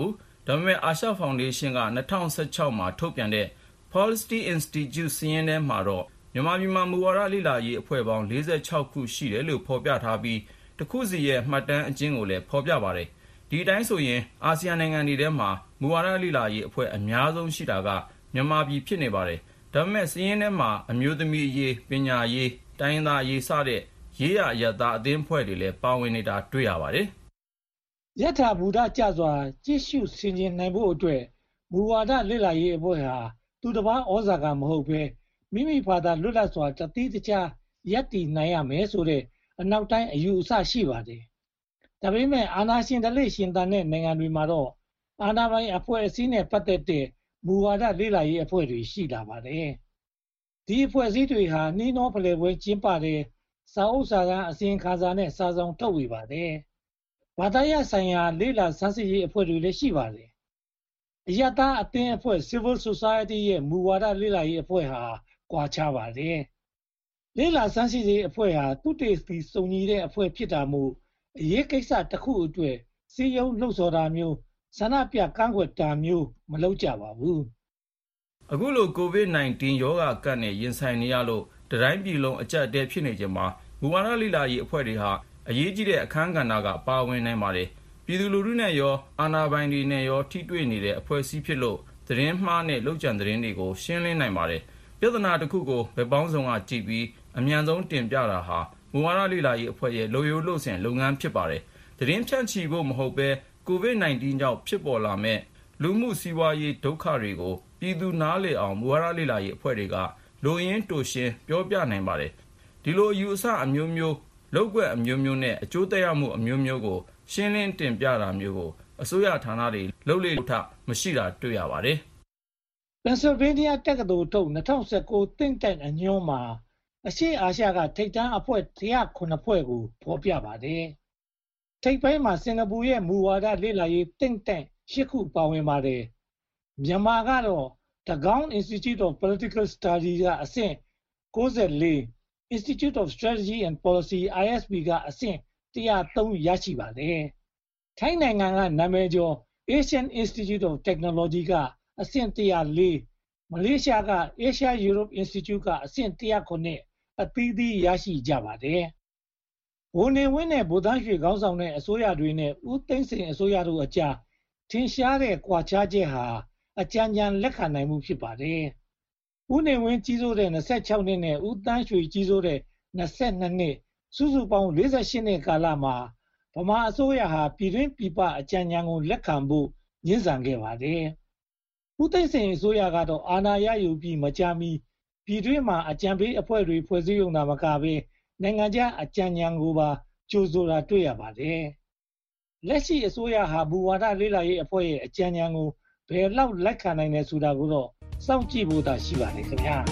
ဒါပေမဲ့အာရှဖောင်ဒေးရှင်းက၂၀၁၆မှာထုတ်ပြန်တဲ့ Policy Institute စာရင်းထဲမှာတော့မြန်မာပြည်မှာမူဝါဒလေ့လာရေးအဖွဲ့ပေါင်း၄၆ခုရှိတယ်လို့ဖော်ပြထားပြီးတစ်ခုစီရဲ့မှတ်တမ်းအကျဉ်းကိုလည်းဖော်ပြပါတယ်။ဒီအတိုင်းဆိုရင်အာဆီယံနိုင်ငံတွေထဲမှာမူဝါဒလေ့လာရေးအဖွဲ့အများဆုံးရှိတာကမြန်မာပြည်ဖြစ်နေပါတယ်။ဒါပေမဲ့စာရင်းထဲမှာအမျိုးသမီးအရေး၊ပညာရေး၊တိုင်းရင်းသားအရေးစတဲ့ရေးရာအရပ်သားအသင်းအဖွဲ့တွေလည်းပါဝင်နေတာတွေ့ရပါတယ်။ယထာဘူတကျစွာကြည့်ရှုဆင်ခြင်နိုင်ဖို့အတွက်မူဝါဒလေ့လာရေးအဖွဲ့ဟာသူတစ်ပါးဩဇာကမဟုတ်ဘဲမိမိဘာသာလွတ်လပ်စွာတသီးတခြားရပ်တည်နိုင်ရမယ်ဆိုတဲ့အနောက်တိုင်းအယူအဆရှိပါတယ်။ဒါပေမဲ့အာဏာရှင်ဓလေ့ရှင်သန်တဲ့နိုင်ငံတွေမှာတော့အာဏာပိုင်အဖွဲ့အစည်းနဲ့ပတ်သက်တဲ့မူဝါဒလေ့လာရေးအဖွဲ့တွေရှိလာပါတယ်။ဒီအဖွဲ့အစည်းတွေဟာနှီးနှောဖလှယ်ပွဲကျင်းပတဲ့စာအုပ်စာတမ်းအစီရင်ခံစာနဲ့စာဆောင်ထုတ်ဝေပါတယ်။ဘာသာရပ်ဆိုင်ရာလေ့လာဆန်းစစ်ရေးအဖွဲ့တွေလည်းရှိပါတယ်။အရပ်သားအသင်းအဖွဲ့ Civil Society ရဲ့မူဝါဒလေ့လာရေးအဖွဲ့ဟာကွာခြားပါတယ်။လေ့လာဆန်းစစ်ရေးအဖွဲ့ဟာသူတေသီစုံညီတဲ့အဖွဲ့ဖြစ်တာမို့အရေးကိစ္စတစ်ခုအတွက်စည်းရုံးလှုပ်ဆော်တာမျိုးဆန္ဒပြကန့်ကွက်တာမျိုးမလုပ်ကြပါဘူး။အခုလို ကိုဗစ်၁၉ ရောဂါကပ်နဲ့ရင်ဆိုင်နေရလို့တတိုင်းပြည်လုံးအကျပ်အတည်းဖြစ်နေကြမှာမူဝါဒလေ့လာရေးအဖွဲ့တွေဟာအရေးကြီးတဲ့အခန်းကဏ္ဍကပါဝင်နိုင်ပါတယ်။ပြည်သူလူထုနဲ့ရောအာဏာပိုင်တွေနဲ့ရောထိတွေ့နေတဲ့အဖွဲ့အစည်းဖြစ်လို့သတင်းမှားနဲ့လုပ်ကြံသတင်းတွေကိုရှင်းလင်းနိုင်ပါတယ်။ပြဿနာတစ်ခုကိုဘယ်ပေါင်းဆောင်ကကြည့်ပြီးအမြန်ဆုံးတင်ပြတာဟာမူဝါဒလေ့လာရေးအဖွဲ့ရဲ့လုပ်ရိုးလုပ်စဉ်လုပ်ငန်းဖြစ်ပါတယ်။သတင်းဖြန့်ချီဖို့မဟုတ်ဘဲကိုဗစ်၁၉ ကြောင့်ဖြစ်ပေါ်လာမဲ့လူမှုစီးပွားရေးဒုက္ခတွေကိုပြည်သူနားလည်အောင်မူဝါဒလေ့လာရေးအဖွဲ့တွေကလိုရင်းတိုရှင်းပြောပြနိုင်ပါတယ်။ဒီလိုအယူအဆအမျိုးမျိုးလောက်ွက်အမျိုးမျိုးနဲ့အကျိုးသက်ရောက်မှုအမျိုးမျိုးကိုရှင်းလင်းတင်ပြတာမျိုးကိုအစိုးရဌာနတွေလုပ်လေ့လုပ်ထမရှိတာတွေ့ရပါတယ်။ Pennsylvania တက္ကသိုလ်ထုတ်၂၀၁၉ Think Tank အညွှန်းမှာအရှေ့အာရှကထိပ်တန်းအဖွဲ့၁၀၇ဖွဲ့ကိုဖော်ပြပါတယ်။ထိပ်ပိုင်းမှာစင်ကာပူရဲ့မူဝါဒလေ့လာရေး Think Tank ၈ခုပါဝင်ပါတယ်။မြန်မာကတော့ Tagaung Institute of Political Studies ကအဆင့်၉၄ Institute of Strategy and Policy အိုင် အက်စ် ပီ ကအဆင့်၁၀၃ရရှိပါတယ်။ထိုင်းနိုင်ငံကနာမည်ကျော် Asian Institute of Technology ကအဆင့်၁၀၄မလေးရှားက Asia Europe Institute ကအဆင့်၁၀၇အသီးသီးရရှိကြပါတယ်။ဝန်နေဝင်းနဲ့ဗိုလ်သန်းရွှေခေါင်းဆောင်တဲ့အစိုးရတွေနဲ့ဦးသိန်းစိန်အစိုးရတို့အကြားထင်ရှားတဲ့ကွာခြားချက်ဟာအကြံဉာဏ်လက်ခံနိုင်မှုဖြစ်ပါတယ်။ဦးနေဝင်းကြီးစိုးတဲ့၂၆နှစ်နဲ့ဦးသန်းရွှေကြီးစိုးတဲ့၂၂နှစ်စုစုပေါင်း၄၈နှစ်ကာလမှာဗမာအစိုးရဟာပြည်တွင်းပြည်ပအကြံဉာဏ်ကိုလက်ခံဖို့ညှဉ်းဆန်ခဲ့ပါတယ်။ဦးသိန်းစိန်အစိုးရကတော့အာဏာရယူပြီးမကြာမီပြည်တွင်းမှာအကြံပေးအဖွဲ့တွေဖွဲ့စည်းရုံသာမကဘဲနိုင်ငံခြားအကြံဉာဏ်ကိုပါကြိုဆိုတာတွေ့ရပါတယ်။လက်ရှိအစိုးရဟာဘူဝါဒလေ့လာရေးအဖွဲ့ရဲ့အကြံဉာဏ်ကိုဘယ်လောက်လက်ခံနိုင်တယ်ဆိုတာကိုတော့စောင့်ကြည့်ဖို့သာရှိပါတယ်ခင်ဗျာ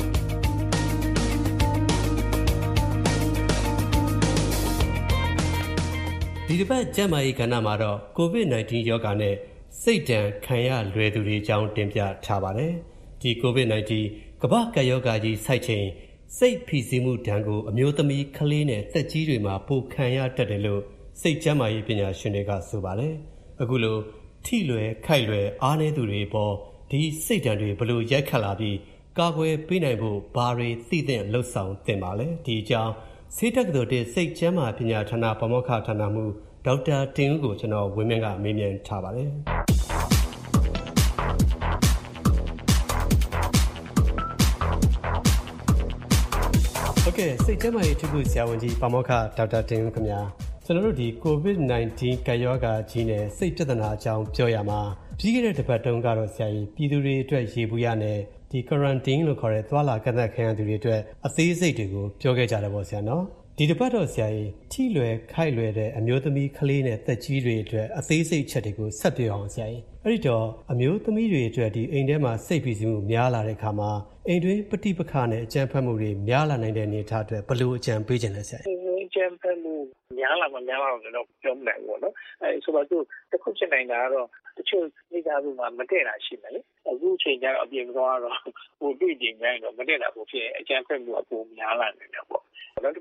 ဒီတစ်ပတ်ကျန်းမာရေးကဏ္ဍမှာတော့ ကိုဗစ်၁၉ ရောဂါနဲ့စိတ်ဒဏ်ခံရလွယ်သူတွေအကြောင်းတင်ပြထားပါတယ်။ဒီကိုဗစ်၁၉ကမ္ဘာ့ကပ်ရောဂါကြီးဆိုက်ချိန်စိတ်ဖိစီးမှုဒဏ်ကိုအမျိုးသမီးကလေးနဲ့သက်ကြီးတွေမှာပိုခံရတတ်တယ်လို့စိတ်ကျန်းမာရေးပညာရှင်တွေကဆိုပါတယ်။အခုလိုထိလွယ်ခိုက်လွယ်အားနည်းသူတွေပေါ်ဒီစိတ်ဓာတ်တွေဘလို့ရိုက်ခတ်လာပြီးကာကွယ်ပေးနိုင်ဖို့ဘာတွေသိသင့်လှုပ်ဆောင်သင့်ပါလဲဒီအကြောင်းဆေးတက္ကသိုလ်တစိတ်ကျန်းမာပညာဌာနပမောက္ခဌာနမှဒေါက်တာတင်ဦးကိုကျွန်တော်ဝင်းမြတ်ကမေးမြန်းထားပါတယ်ဟုတ်ကဲ့စိတ်ကျန်းမာရေးထုခုဆရာဝန်ကြီးပမောက္ခဒေါက်တာတင်ဦးခင်ဗျာကျွန်တော်တို့ဒီကိုဗစ်၁၉ကပ်ရောဂါကြီးနဲ့စိတ်ပြဿနာအကြောင်းပြောရမှာပြီးခဲ့တဲ့တစ်ပတ်တုန်းကတော့ဆရာကြီးပြည်သူတွေအတွက်ရေဘူးရနဲ့ဒီ quarantine လို့ခေါ်တဲ့သွားလာကန့်သတ်ခံရသူတွေအတွက်အသေးစိတ်တွေကိုပြောခဲ့ကြတယ်ပေါ့ဆရာနော်ဒီတစ်ပတ်တော့ဆရာကြီးထိလွယ်ခိုက်လွယ်တဲ့အမျိုးသမီးကလေးနဲ့သက်ကြီးတွေအတွက်အသေးစိတ်ချက်တွေကိုဆက်ပြောအောင်ဆရာကြီးအဲ့ဒီတော့အမျိုးသမီးတွေအတွက်ဒီအိမ်ထဲမှာစိတ်ဖိစီးမှုများလာတဲ့အခါမှာအိမ်တွင်းပဋိပက္ခနဲ့အကြမ်းဖက်မှုတွေများလာနိုင်တဲ့အနေအထားအတွက်ဘယ်လိုအကြံပေးခြင်းလဲဆရာကြီးအကြမ်းဖက်မှုများလာမှများလာတော့ပြောမနိုင်ဘူးနော်အဲဆိုတော့သူတစ်ခုဖြစ်နိုင်တာကတော့တချို့မိသားစုမှာမတည့်တာရှိမယ်လေအခုချိန်ကျတော့အပြင်သွားတော့ဟိုတွေ့ကြင်ကြရင်တော့မတည့်တာကိုဖြစ်အကြမ်းဖက်မှုအပေါ်များလာနေတယ်ပေါ့နောက်တစ်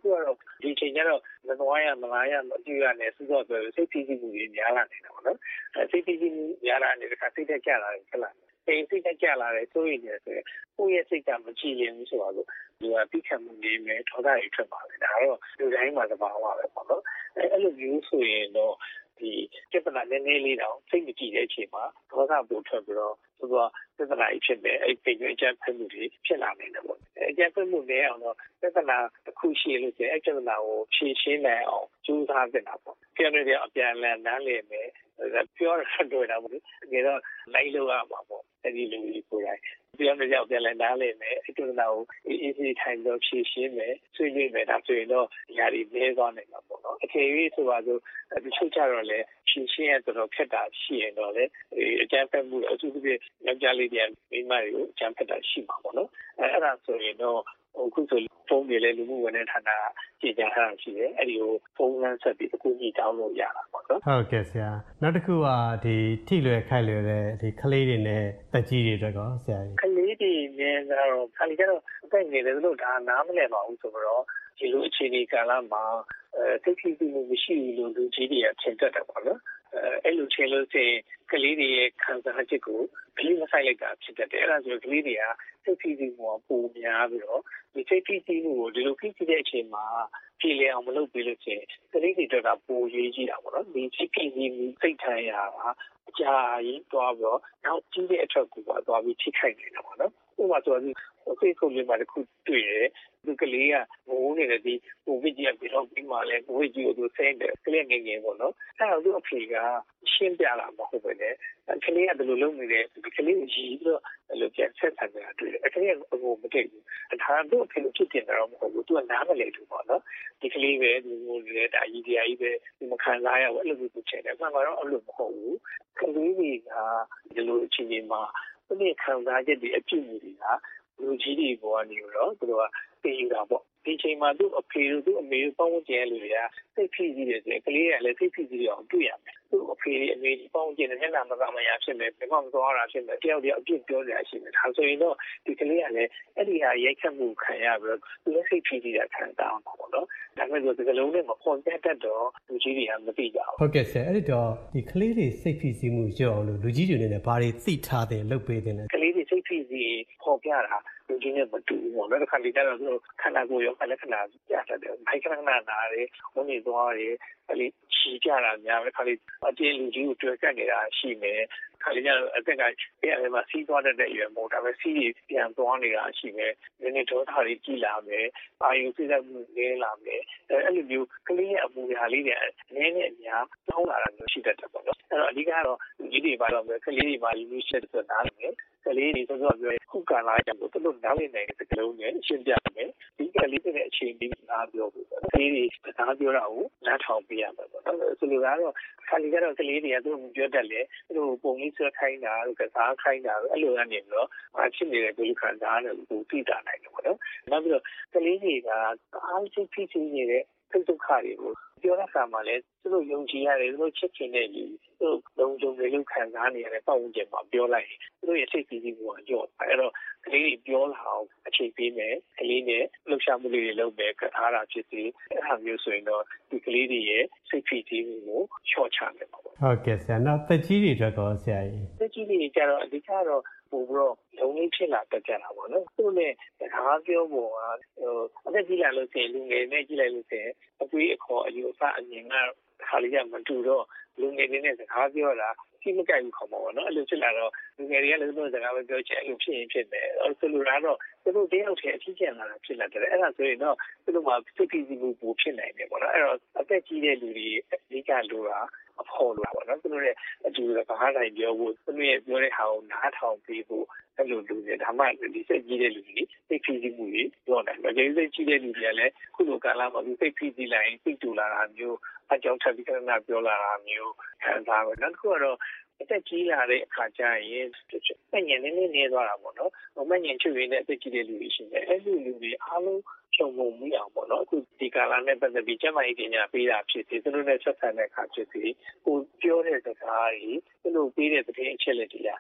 ခုကတော့ဒီအချိန်ကျတော့မသွားရမလာရမကြည့်ရနဲ့စိုးစောပြောစိတ်ဖိစီးမှုတွေများလာနေတာပေါ့နော်အဲစိတ်ဖိစီးမှုများလာတဲ့အခါစိတ်တက်ကြလာတယ်ဖြစ်လာတယ်စိတ်တက်ကြလာတယ်ဆိုရင်လည်းဆိုရင်ကိုယ့်ရဲ့စိတ်ကမကြည်လင်ဘူးဆိုတော့ဒီကပြီးခံမှုနေမယ်ထောက်တာတွေထွက်ပါလေဒါတော့လူတိုင်းမှာသဘာဝပဲပေါ့နော်အဲအဲ့လိုမျိုးဆိုရင်တော့ဒီပြဿနာနည်းနည်းလေးတော့စိတ်မကြည်တဲ့အချိန်မှာဒေါသပိုထွက်ပြီးတော့ဆိုတော့ပြဿနာကြီးဖြစ်တယ်အဲ့ဒီပြင်းအကြမ်းဖက်မှုတွေဖြစ်လာနေတယ်ပေါ့အကြမ်းဖက်မှုတွေအောင်တော့ပြဿနာတစ်ခုရှိလို့ဆိုရင်အဲ့ပြဿနာကိုဖြေရှင်းနိုင်အောင်ကြိုးစားသင့်တာပေါ့ပြောနေတဲ့အပြန်အလှန်နားလည်မယ်ပြောရတော့တာပေါ့လေတကယ်တော့လိုက်လို့ရမှာပေါ့အဲ့ဒီလူကြီးကိုယ်တိုင်ပြောနေကြပြန်လဲနားလည်မယ်အဲ့ပြဿနာကိုအေးအေးဆေးထိုင်တော့ဖြေရှင်းမယ်ဆွေးနွေးမယ်ဒါဆိုရင်တော့ဒီဟာတွေလဲသွားနိုင်မှာပေါ့နော်အချိန်ကြီးဆိုပါစို့ဒီချုပ်ကြတော့လေဖြေရှင်းရတော့ခက်တာရှိရင်တော့လေအကြမ်းဖက်မှုအထူးသဖြင့်ယောက်ျားလေးတွေမိန်းမတွေကိုအကြမ်းဖက်တာရှိမှာပေါ့နော်အဲအဲ့ဒါဆိုရင်တော့အခုဆိုဖုန်းတွေလည်းလူမှုဝန်ထမ်းဌာနကြေညာထားတာရှိတယ်အဲ့ဒီကိုဖုန်းလမ်းဆက်ပြီးအခုညှိတောင်းလို့ရတာပေါ့နော်ဟုတ်ကဲ့ဆရာနောက်တစ်ခုကဒီထိလွယ်ခိုက်လွယ်တဲ့ဒီကလေးတွေနဲ့တက်ကြီးတွေအတွက်ကောဆရာကြီးကလေးတွေနဲ့ကတော့ခါလီကတော့အသက်ငယ်တယ်လို့ဒါနားမလည်ပါဘူးဆိုတော့ဒီလိုအခြေအနေကာလမှာအဲသိသိသိမှုမရှိဘူးလို့လူကြီးတွေကထင်တတ်တယ်ပေါ့နော်အဲအဲ့လိုထင်လို့ဆိုရင်ကလေးတွေရဲ့ခံစားချက်ကိုဘယ်လိုဆိုင်လိုက်တာဖြစ်တတ်တယ်အဲ့ဒါဆိုကလေးတွေကသိသိသိမှုပုံများပြီးတော့ဒီသိသိသိမှုကိုဒီလိုဖြစ်တဲ့အချိန်မှာပြည်လည်အောင်မလုပ်ပြီးလို့ရှိရင်ကလေးတွေတော့ပိုရေးကြည့်တာပေါ့နော်ဒီသိသိသိမှုစိတ်ထိုင်ရတာအကြာကြီးသွားပြီးတော့နောက်ကြီးတဲ့အထက်ကိုပါသွားပြီးထိခိုက်နေတာပေါ့နော်ဥပမာဆိုရင်အခုခုလေးမှာတခုတွေ့တယ်ဒီကလေးကမိုးနေတဲ့ဒီကိုဗစ်ကြီးကပြီးတော့ပြီးမှလဲကိုဗစ်ကြီးကိုသူဆင်းတယ်ကလေးငယ်ငယ်ပေါ့နော်အဲ့တော့သူ့အဖေကရှင်းပြလာမှာဟုတ်ပဲလေကလေးကဘယ်လိုလုပ်နေလဲဒီကလေးကိုရည်ပြီးတော့အဲ့လိုပြန်ဆက်ဆံနေတာတွေ့တယ်အဲ့ကလေးကအကိုမတည့်ဘူးဒါတော့အဖေလို့ဖြစ်တင်တာတော့မဟုတ်ဘူးသူကနားမလည်ဘူးပေါ့နော်ဒီကလေးပဲဒီမိုးနေတဲ့ဒါကြီးတရားကြီးပဲဒီမခံစားရဘူးအဲ့လိုမျိုးချင်တယ်မှန်ပါတော့အဲ့လိုမဟုတ်ဘူးကလေးတွေကဒီလိုအချိန်ကြီးမှာသူ့ရဲ့ခံစားချက်တွေအပြည့်အစုံတွေကလူကြီးတွေပေါ်ကနေတော့သူတို့ကပြင်ယူတာပေါ့ဒီချိန်မှာသူ့အဖေတို့သူ့အမေတို့ပေါင်းကျဲလူတွေကစိတ်ဖိစီးတယ်ဆိုရင်ကလေးကလည်းစိတ်ဖိစီးရအောင်တွေ့ရမယ်သူ့အဖေအမေပေါင်းကျဲတဲ့မျက်နှာမကမရဖြစ်မယ်ဘယ်မှမသွားတာဖြစ်မယ်တယောက်တယောက်အပြစ်ပြောကြရရှိမယ်ဒါဆိုရင်တော့ဒီကလေးကလည်းအဲ့ဒီဟာရိုက်ခတ်မှုခံရပြီးတော့သူလည်းစိတ်ဖိစီးတာခံစားအောင်ပေါ့နော်ဒါပေမဲ့ဒီကလုံးနဲ့မပေါ်ပြတတ်တော့လူကြီးတွေကမသိကြဘူးဟုတ်ကဲ့ဆရာအဲ့ဒီတော့ဒီကလေးတွေစိတ်ဖိစီးမှုကြောက်အောင်လို့လူကြီးတွေနဲ့ဘာတွေသိထားတယ်လုပ်ပေးတယ်လဲကလေးတွေစိတ်ဖိစီးပေါ်ပြတာလူကြီးနဲ့မတူဘူးပေါ့နော်တစ်ခါလေကျတော့သူခန္ဓာကိုယ်ရောလက္ခဏာပြတတ်တယ်မိုက်ခဏခဏနာတယ်ဝင်နေသွားတယ်အဲ့ဒီချီကြတာများပဲခါလေအကျဉ်းလူကြီးကိုတွေ့ကပ်နေတာရှိမယ်ခါလေကျတော့အသက်ကအဲ့အမှာစီးသွားတဲ့အရွယ်မဟုတ်ဒါပဲစီးပြန်သွားနေတာရှိမယ်ဒီနေ့ဒေါသတွေကြီးလာမယ်အာယုစိတ်ဓာတ်မှုနည်းလာမယ်အဲ့လိုမျိုးကလေးရဲ့အမူအရာလေးတွေနည်းနည်းအများတောင်းလာတာမျိုးရှိတတ်တယ်ပေါ့နော်အဲ့တော့အဓိကတော့လူကြီးတွေပါတော့ကလေးတွေပါလူမျိုးရှက်ဆိုတာနားလည်ကလေးတွေဆိုတော့ပြောခုကလာကြလို့သူတို့နားလည်နေတဲ့စကားလုံးနဲ့ရှင်းပြမယ်ဒီကလေးတွေအချိန်ပြီးနားပြောဖို့ကလေးတွေစကားပြောတာကိုနားထောင်ပြရမှာပေါ့နော်ဆိုလိုတာကတော့ခါလီကတော့ကလေးတွေကသူတို့ပြောတတ်လေသူတို့ပုံကြီးဆွဲခိုင်းတာကစားခိုင်းတာအဲ့လိုကနေပြီးတော့အဖြစ်နေတဲ့ဒုက္ခသားနဲ့သူသိတာနိုင်တယ်ပေါ့နော်နောက်ပြီးတော့ကလေးတွေကအားစိတ်ဖြစ်ဖြစ်နေတဲ့ဒုက္ခတွေကိုပြောတဲ့အခါမှာလည်းသူတို့ယုံကြည်ရတယ်သူတို့ချစ်ခင်တဲ့လူသူတို့လုံခြုံနေလို့ခံစားနေရတဲ့ပတ်ဝန်းကျင်မှာပြောလိုက်ရင်သူတို့ရဲ့စိတ်ကြည်ကြီးကိုကြော့အဲ့တော့ကလေးတွေပြောလာအောင်အချိန်ပေးမယ်ကလေးနဲ့လှုပ်ရှားမှုလေးတွေလုပ်မယ်ကထားတာဖြစ်စီအဲ့ဒါမျိုးဆိုရင်တော့ဒီကလေးတွေရဲ့စိတ်ဖြစ်ကြီးမှုကိုချော့ချမယ်ပေါ့ဟုတ်ကဲ့ဆရာနောက်တက်ကြီးတွေအတွက်ကောဆရာကြီးတက်ကြီးတွေကျတော့အဓိကတော့ပို့ပြီးတော့လုံးလေးဖြစ်လာတတ်ကြတာပေါ့နော်သူနဲ့စကားပြောဖို့ကဟိုအသက်ကြီးလာလို့ရှိရင်လူငယ်နဲ့ကြီးလိုက်လို့ရှိရင်အတွေးအခေါ်အယူအဆအမြင်ကခါလေးကမတူတော့လူငယ်တွေနဲ့စကားပြောတာကြည့်မကြိုက်ဘူးခေါ်မှာပေါ့နော်အဲ့လိုဖြစ်လာတော့လူငယ်တွေကလည်းသူတို့စကားပဲပြောချင်အဲ့လိုဖြစ်ရင်ဖြစ်တယ်အဲ့ဆိုလိုတာတော့သူတို့တယောက်တည်းအဖြစ်ကျန်လာတာဖြစ်လာတယ်အဲ့ဒါဆိုရင်တော့သူတို့မှာစိတ်ဖိစီးမှုပိုဖြစ်နိုင်တယ်ပေါ့နော်အဲ့တော့အသက်ကြီးတဲ့လူတွေအဓိကလိုတာအဖို့လိုတာပေါ့နော်သူတို့ရဲ့အတူစကားတိုင်းပြောဖို့သူတို့ရဲ့ပြောတဲ့ဟာကိုနားထောင်ပြီးဖို့အဲ့လိုလူတွေဒါမှဒီစိတ်ကြီးတဲ့လူတွေစိတ်ဖိစီးမှုတွေပြောတယ်။ကြေးစိတ်ကြီးတဲ့လူတွေကလည်းခုလိုကာလမှာစိတ်ဖိစီးလိုက်စိတ်တူလာတာမျိုးအကြောင်းထပ်ပြီးခဏပြောလာတာမျိုးခံစားပဲ။နောက်တစ်ခုကတော့အသက်ကြီးလာတဲ့အခါကျရင်မညင်နေနေနေသွားတာပေါ့နော်။မညင်ချွေရင်းတဲ့အသက်ကြီးတဲ့လူတွေရှိတယ်။အဲ့လိုလူတွေအားလုံးချုံငုံမှုအောင်ပေါ့နော်အခုဒီကာလနဲ့ပတ်သက်ပြီးကျမကြီးပညာပေးတာဖြစ်စီသူတို့နဲ့ဆက်ဆံတဲ့အခါဖြစ်စီကိုပြောတဲ့စကားတွေသူတို့ပေးတဲ့သတင်းအချက်လက်တွေကထ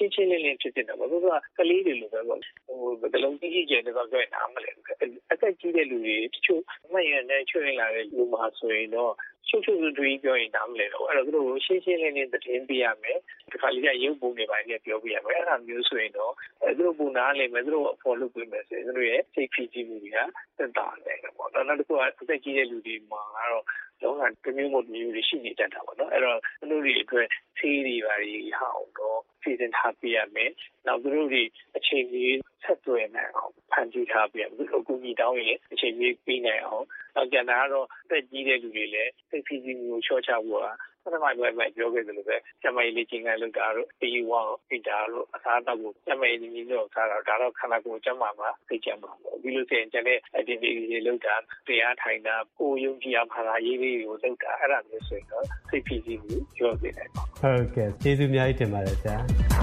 ရှင်းရှင်းလင်းလင်းဖြစ်နေတာပေါ့သူကကလေးတွေလိုပဲပေါ့ဟိုဘယ်လုံးကြီးကြီးကျယ်နေတော့ပြောရင်နားမလဲအသက်ကြီးတဲ့လူတွေတချို့မှတ်ရတဲ့ချွေးလာတဲ့လူမှာဆိုရင်တော့ချို့ချို့တွေးပြောရင်နားမလဲတော့အဲ့တော့သူတို့ရှင်းရှင်းလင်းလင်းသတင်းပြရမယ်ဒီခါလေးကရုပ်ပုံတွေပိုင်းနဲ့ပြောပြရမယ်အဲ့ဒါမျိုးဆိုရင်တော့သူတို့ပုံနားလိမ့်မယ်သူတို့အဖော်လုပ်ပေးမယ်ဆိုရင်သူတို့ရဲ့စိတ်ဖြစ်ကြည့်မှုတွေကတက်တာတယ်ပေါ့နောက်တစ်ခုကအသက်ကြီးတဲ့လူတွေမှာကတော့လုံးဝတမျိုးမမျိုးတွေရှိနေတတ်တာပေါ့နော်အဲ့တော့သူတို့တွေအတွက်ဆေးတွေပါတွေဟောင်းတော့စီစဉ်ထားပြရမယ်နောက်သူတို့တွေအချိန်ကြီးဆက်သွယ်နိုင်အောင်ဖန်တီးထားပြရမယ်သူတို့အကူအညီတောင်းရင်အချိန်ကြီးပြီးနိုင်အောင်နောက်ကျန်တာကတော့တက်ကြီးတဲ့လူတွေလည်းစိတ်ဖြစ်စီမျိုးချော့ချဖို့ကပထမပိုင်းပဲပြောခဲ့သလိုပဲကျမကြီးလေးချင်းကလောက်တာတော့အေးဝါပိတာတော့အစားတောက်ကိုကျမကြီးကြီးတော့စားတော့ဒါတော့ခန္ဓာကိုယ်ကျမမှာသိကြမှာပေါ့ပြီးလို့ဆိုရင်ကျန်တဲ့အဒီဒီလေးလောက်တာတရားထိုင်တာကိုယုံကြည်အောင်ခါလာရေးလေးကိုလောက်တာအဲ့ဒါမျိုးဆိုရင်တော့စိတ်ဖြစ်စီမျိုးပြောပြနိုင်ပါဟုတ်ကဲ့ကျေးဇူးအများကြီးတင်ပါတယ်ဆရာ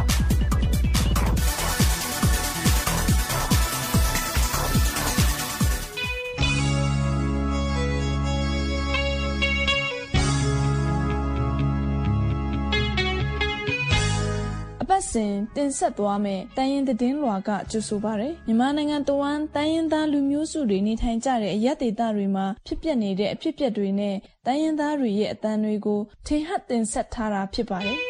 ပတ်စဉ်တင်ဆက်သွားမယ်တိုင်းရင်းသတင်းလွှာကကြိုဆိုပါရယ်မြန်မာနိုင်ငံတဝန်းတိုင်းရင်းသားလူမျိုးစုတွေနေထိုင်ကြတဲ့အရပ်ဒေသတွေမှာဖြစ်ပျက်နေတဲ့အဖြစ်အပျက်တွေနဲ့တိုင်းရင်းသားတွေရဲ့အသံတွေကိုထင်ဟပ်တင်ဆက်ထားတာဖြစ်ပါတယ်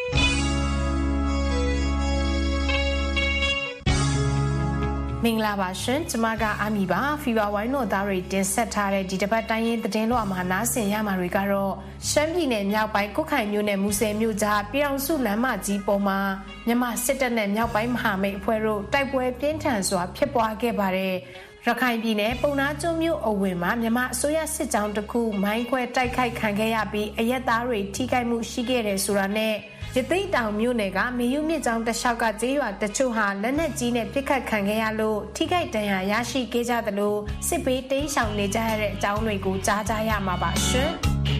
မင်္ဂလာပါရှင်ကျမကအာမီပါဖီဗာဝိုင်းတော်သားတွေတင်ဆက်ထားတဲ့ဒီတစ်ပတ်တိုင်းရင်းသတင်းလွှာမှာနားဆင်ရမှာတွေကတော့ရှမ်းပြည်နယ်မြောက်ပိုင်းကုတ်ခိုင်မြို့နယ်မူဆယ်မြို့ကြားပြည်အောင်စုလမ်းမကြီးပေါ်မှာမြန်မာစစ်တပ်နဲ့မြောက်ပိုင်းမဟာမိတ်အဖွဲ့တို့တိုက်ပွဲပြင်းထန်စွာဖြစ်ပွားခဲ့ပါတယ်ရခိုင်ပြည်နယ်ပုံနာကျွန်းမြို့အဝင်မှာမြန်မာအစိုးရစစ်ကြောင်းတစ်ခုမိုင်းခွဲတိုက်ခိုက်ခံခဲ့ရပြီးအရက်သားတွေထိခိုက်မှုရှိခဲ့တယ်ဆိုတာနဲ့ရသိတောင်မြို့နယ်ကမေယုမြစ်ကျောင်းတလျှောက်ကကျေးရွာတချို့ဟာလက်နက်ကြီးနဲ့ပစ်ခတ်ခံခဲ့ရလို့ထိခိုက်ဒဏ်ရာရရှိခဲ့ကြသလိုစစ်ဘေးတိမ်းရှောင်နေကြရတဲ့အကြောင်းတွေကိုကြားကြရမှာပါရှင်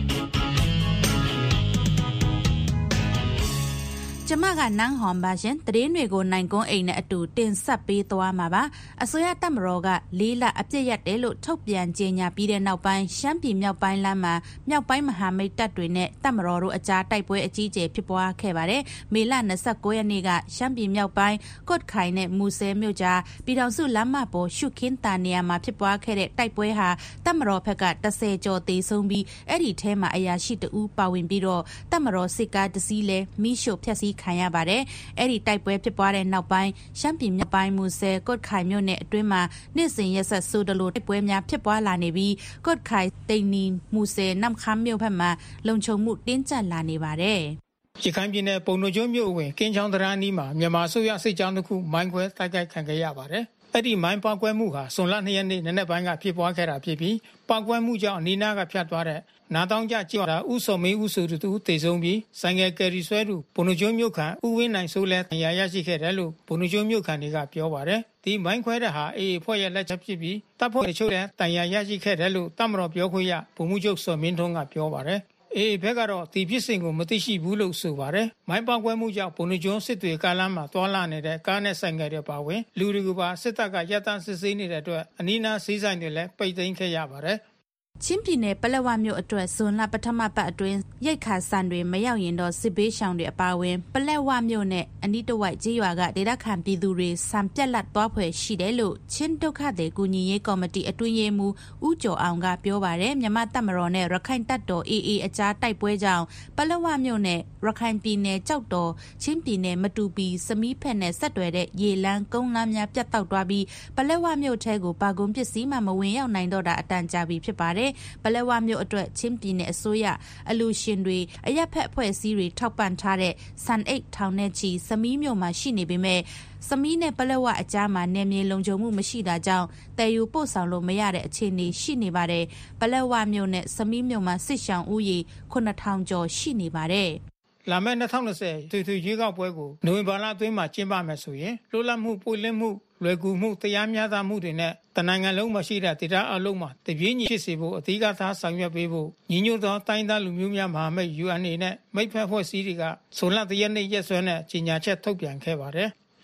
ကျမကနန်းဟွန်ပါရှင်တရင်တွေကိုနိုင်ကွန်းအိမ်နဲ့အတူတင်ဆက်ပေးသွားမှာပါအစိုးရတပ်မတော်ကလေးလအပြစ်ရက်တယ်လို့ထုတ်ပြန်ကြေညာပြီးတဲ့နောက်ပိုင်းရှမ်းပြည်မြောက်ပိုင်းလမ်းမှာမြောက်ပိုင်းမဟာမိတ်တပ်တွေနဲ့တပ်မတော်တို့အကြားတိုက်ပွဲအကြီးအကျယ်ဖြစ်ပွားခဲ့ပါတယ်မေလ၂၉ရက်နေ့ကရှမ်းပြည်မြောက်ပိုင်းကွတ်ခိုင်နဲ့မူဆယ်မြို့ကြားပြည်တော်စုလမ်းမပေါ်ရှုခင်းတာနေရာမှာဖြစ်ပွားခဲ့တဲ့တိုက်ပွဲဟာတပ်မတော်ဘက်က၁၀ကျော်သေဆုံးပြီးအဲ့ဒီထဲမှာအရာရှိတဦးပါဝင်ပြီးတော့တပ်မတော်စစ်ကားတစ်စီးလဲမိရှို့ဖျက်ဆီးခံရပါတယ်အဲ့ဒီတိုက်ပွဲဖြစ်ပွားတဲ့နောက်ပိုင်းရှမ်းပြည်မြောက်ပိုင်းမူဆယ်ကွတ်ခိုင်မြို့နယ်အတွင်းမှာနေ့စဉ်ရက်ဆက်ဆိုးတလို့တိုက်ပွဲများဖြစ်ပွားလာနေပြီးကွတ်ခိုင်တိန်နီမူဆယ်နမ်ခမ်းမြို့ဘက်မှာလုံခြုံမှုတင်းကျပ်လာနေပါတယ်ရခိုင်ပြည်နယ်ပုံနှိုကျွန်းမြို့ဝင်ကင်းချောင်းတရာနီးမှာမြန်မာအစိုးရစစ်ကြောင်းတစ်ခုမိုင်းခွဲတိုက်ခိုက်ခံခဲ့ရပါတယ်အဲ့ဒီမိုင်းပေါက်ကွဲမှုဟာဇွန်လ၂ရက်နေ့နနက်ပိုင်းကဖြစ်ပွားခဲ့တာဖြစ်ပြီးပေါက်ကွဲမှုကြောင့်အနီးနားကဖြတ်သွားတဲ့နာတောင်ကျကျော်တာဥစော်မင်းဥစုတူတေဆုံးပြီးဆိုင်ငယ်ကယ်ရီဆွဲသူဘုံကျွန်းမြို့ခံဥဝင်းနိုင်ဆိုးလဲတရားရရှိခဲ့တယ်လို့ဘုံကျွန်းမြို့ခံတွေကပြောပါတယ်ဒီမိုင်းခွဲတဲ့ဟာအေးအဖွဲ့ရဲ့လက်ချက်ဖြစ်ပြီးတပ်ဖွဲ့တချို့လည်းတရားရရှိခဲ့တယ်လို့တပ်မတော်ပြောခွင့်ရဗိုလ်မှူးချုပ်စော်မင်းထွန်းကပြောပါတယ်အေးဘက်ကတော့ဒီဖြစ်စဉ်ကိုမသိရှိဘူးလို့ဆိုပါတယ်မိုင်းပေါက်ကွဲမှုကြောင့်ဘုံကျွန်းစစ်တွေကားလမ်းမှာတွာလာနေတဲ့ကားနဲ့ဆိုင်ငယ်တွေပါဝင်လူတွေကပါစစ်တပ်ကရပ်တန့်စစ်ဆေးနေတဲ့အတွက်အနီးနားစီးဆိုင်တွေလည်းပိတ်သိမ်းခဲ့ရပါတယ်ချင်းပြည်နယ်ပလက်ဝမြို့အတွက်ဇွန်လပထမပတ်အတွင်းရိတ်ခါဆန်တွေမရောက်ရင်တော့စစ်ဘေးရှောင်တွေအပါအဝင်ပလက်ဝမြို့နဲ့အနီးတစ်ဝိုက်ကျေးရွာကဒေသခံပြည်သူတွေဆန်ပြက်လက်သွားဖွယ်ရှိတယ်လို့ချင်းဒုက္ခသည်ကူညီရေးကော်မတီအတွင်းရေးမှူးဦးကျော်အောင်ကပြောပါတယ်မြန်မာတပ်မတော်နဲ့ရခိုင်တပ်တော် အေးအေး အကြားတိုက်ပွဲကြောင့်ပလက်ဝမြို့နဲ့ရခိုင်ပြည်နယ်ကြောက်တော်ချင်းပြည်နယ်မတူပီစမီးဖက်နဲ့ဆက်တွယ်တဲ့ရေလန်းကုန်းလမ်းများပြတ်တောက်သွားပြီးပလက်ဝမြို့ထဲကိုဘာကုန်ပစ္စည်းမှမဝင်ရောက်နိုင်တော့တာအတန်ကြာပြီဖြစ်ပါတယ်ပလက်ဝမြို့အတွက်ချင်းပြည်နယ်အစိုးရအလူရှင်တွေအရက်ဖက်အဖွဲ့အစည်းတွေထောက်ပံ့ထားတဲ့စံအိတ်ထောင်နဲ့ချီစမီးမြို့မှာရှိနေပေမဲ့စမီးနဲ့ပလက်ဝအကြားမှာနယ်မြေလုံခြုံမှုမရှိတာကြောင့်တည်ယူပို့ဆောင်လို့မရတဲ့အခြေအနေရှိနေပါတယ်ပလက်ဝမြို့နဲ့စမီးမြို့မှာစစ်ရှောင်ဦးရေခုနှစ်ထောင်ကျော်ရှိနေပါတယ်လာမယ့်၂၀၂၀ထွေထွေရွေးကောက်ပွဲကိုနိုဝင်ဘာလအတွင်းမှာကျင်းပမယ်ဆိုရင်လွတ်လပ်မှုပွင့်လင်းမှုလွယ်ကူမှုတရားမျှတမှုတွေနဲ့တနိုင်ငံလုံးမှာရှိတဲ့ဒေသအလုံးမှာတပြေးညီဖြစ်စေဖို့အဓိကထားဆောင်ရွက်ပေးဖို့ညီညွတ်သောတိုင်းသားလူမျိုးများမဟာမိတ် ယူ အန် အေ နဲ့မိတ်ဖက်ဖွဲ့စည်းတွေကဇွန်လ၁ရက်နေ့ရက်စွဲနဲ့ကြေညာချက်ထုတ်ပြန်ခဲ့ပါတယ်။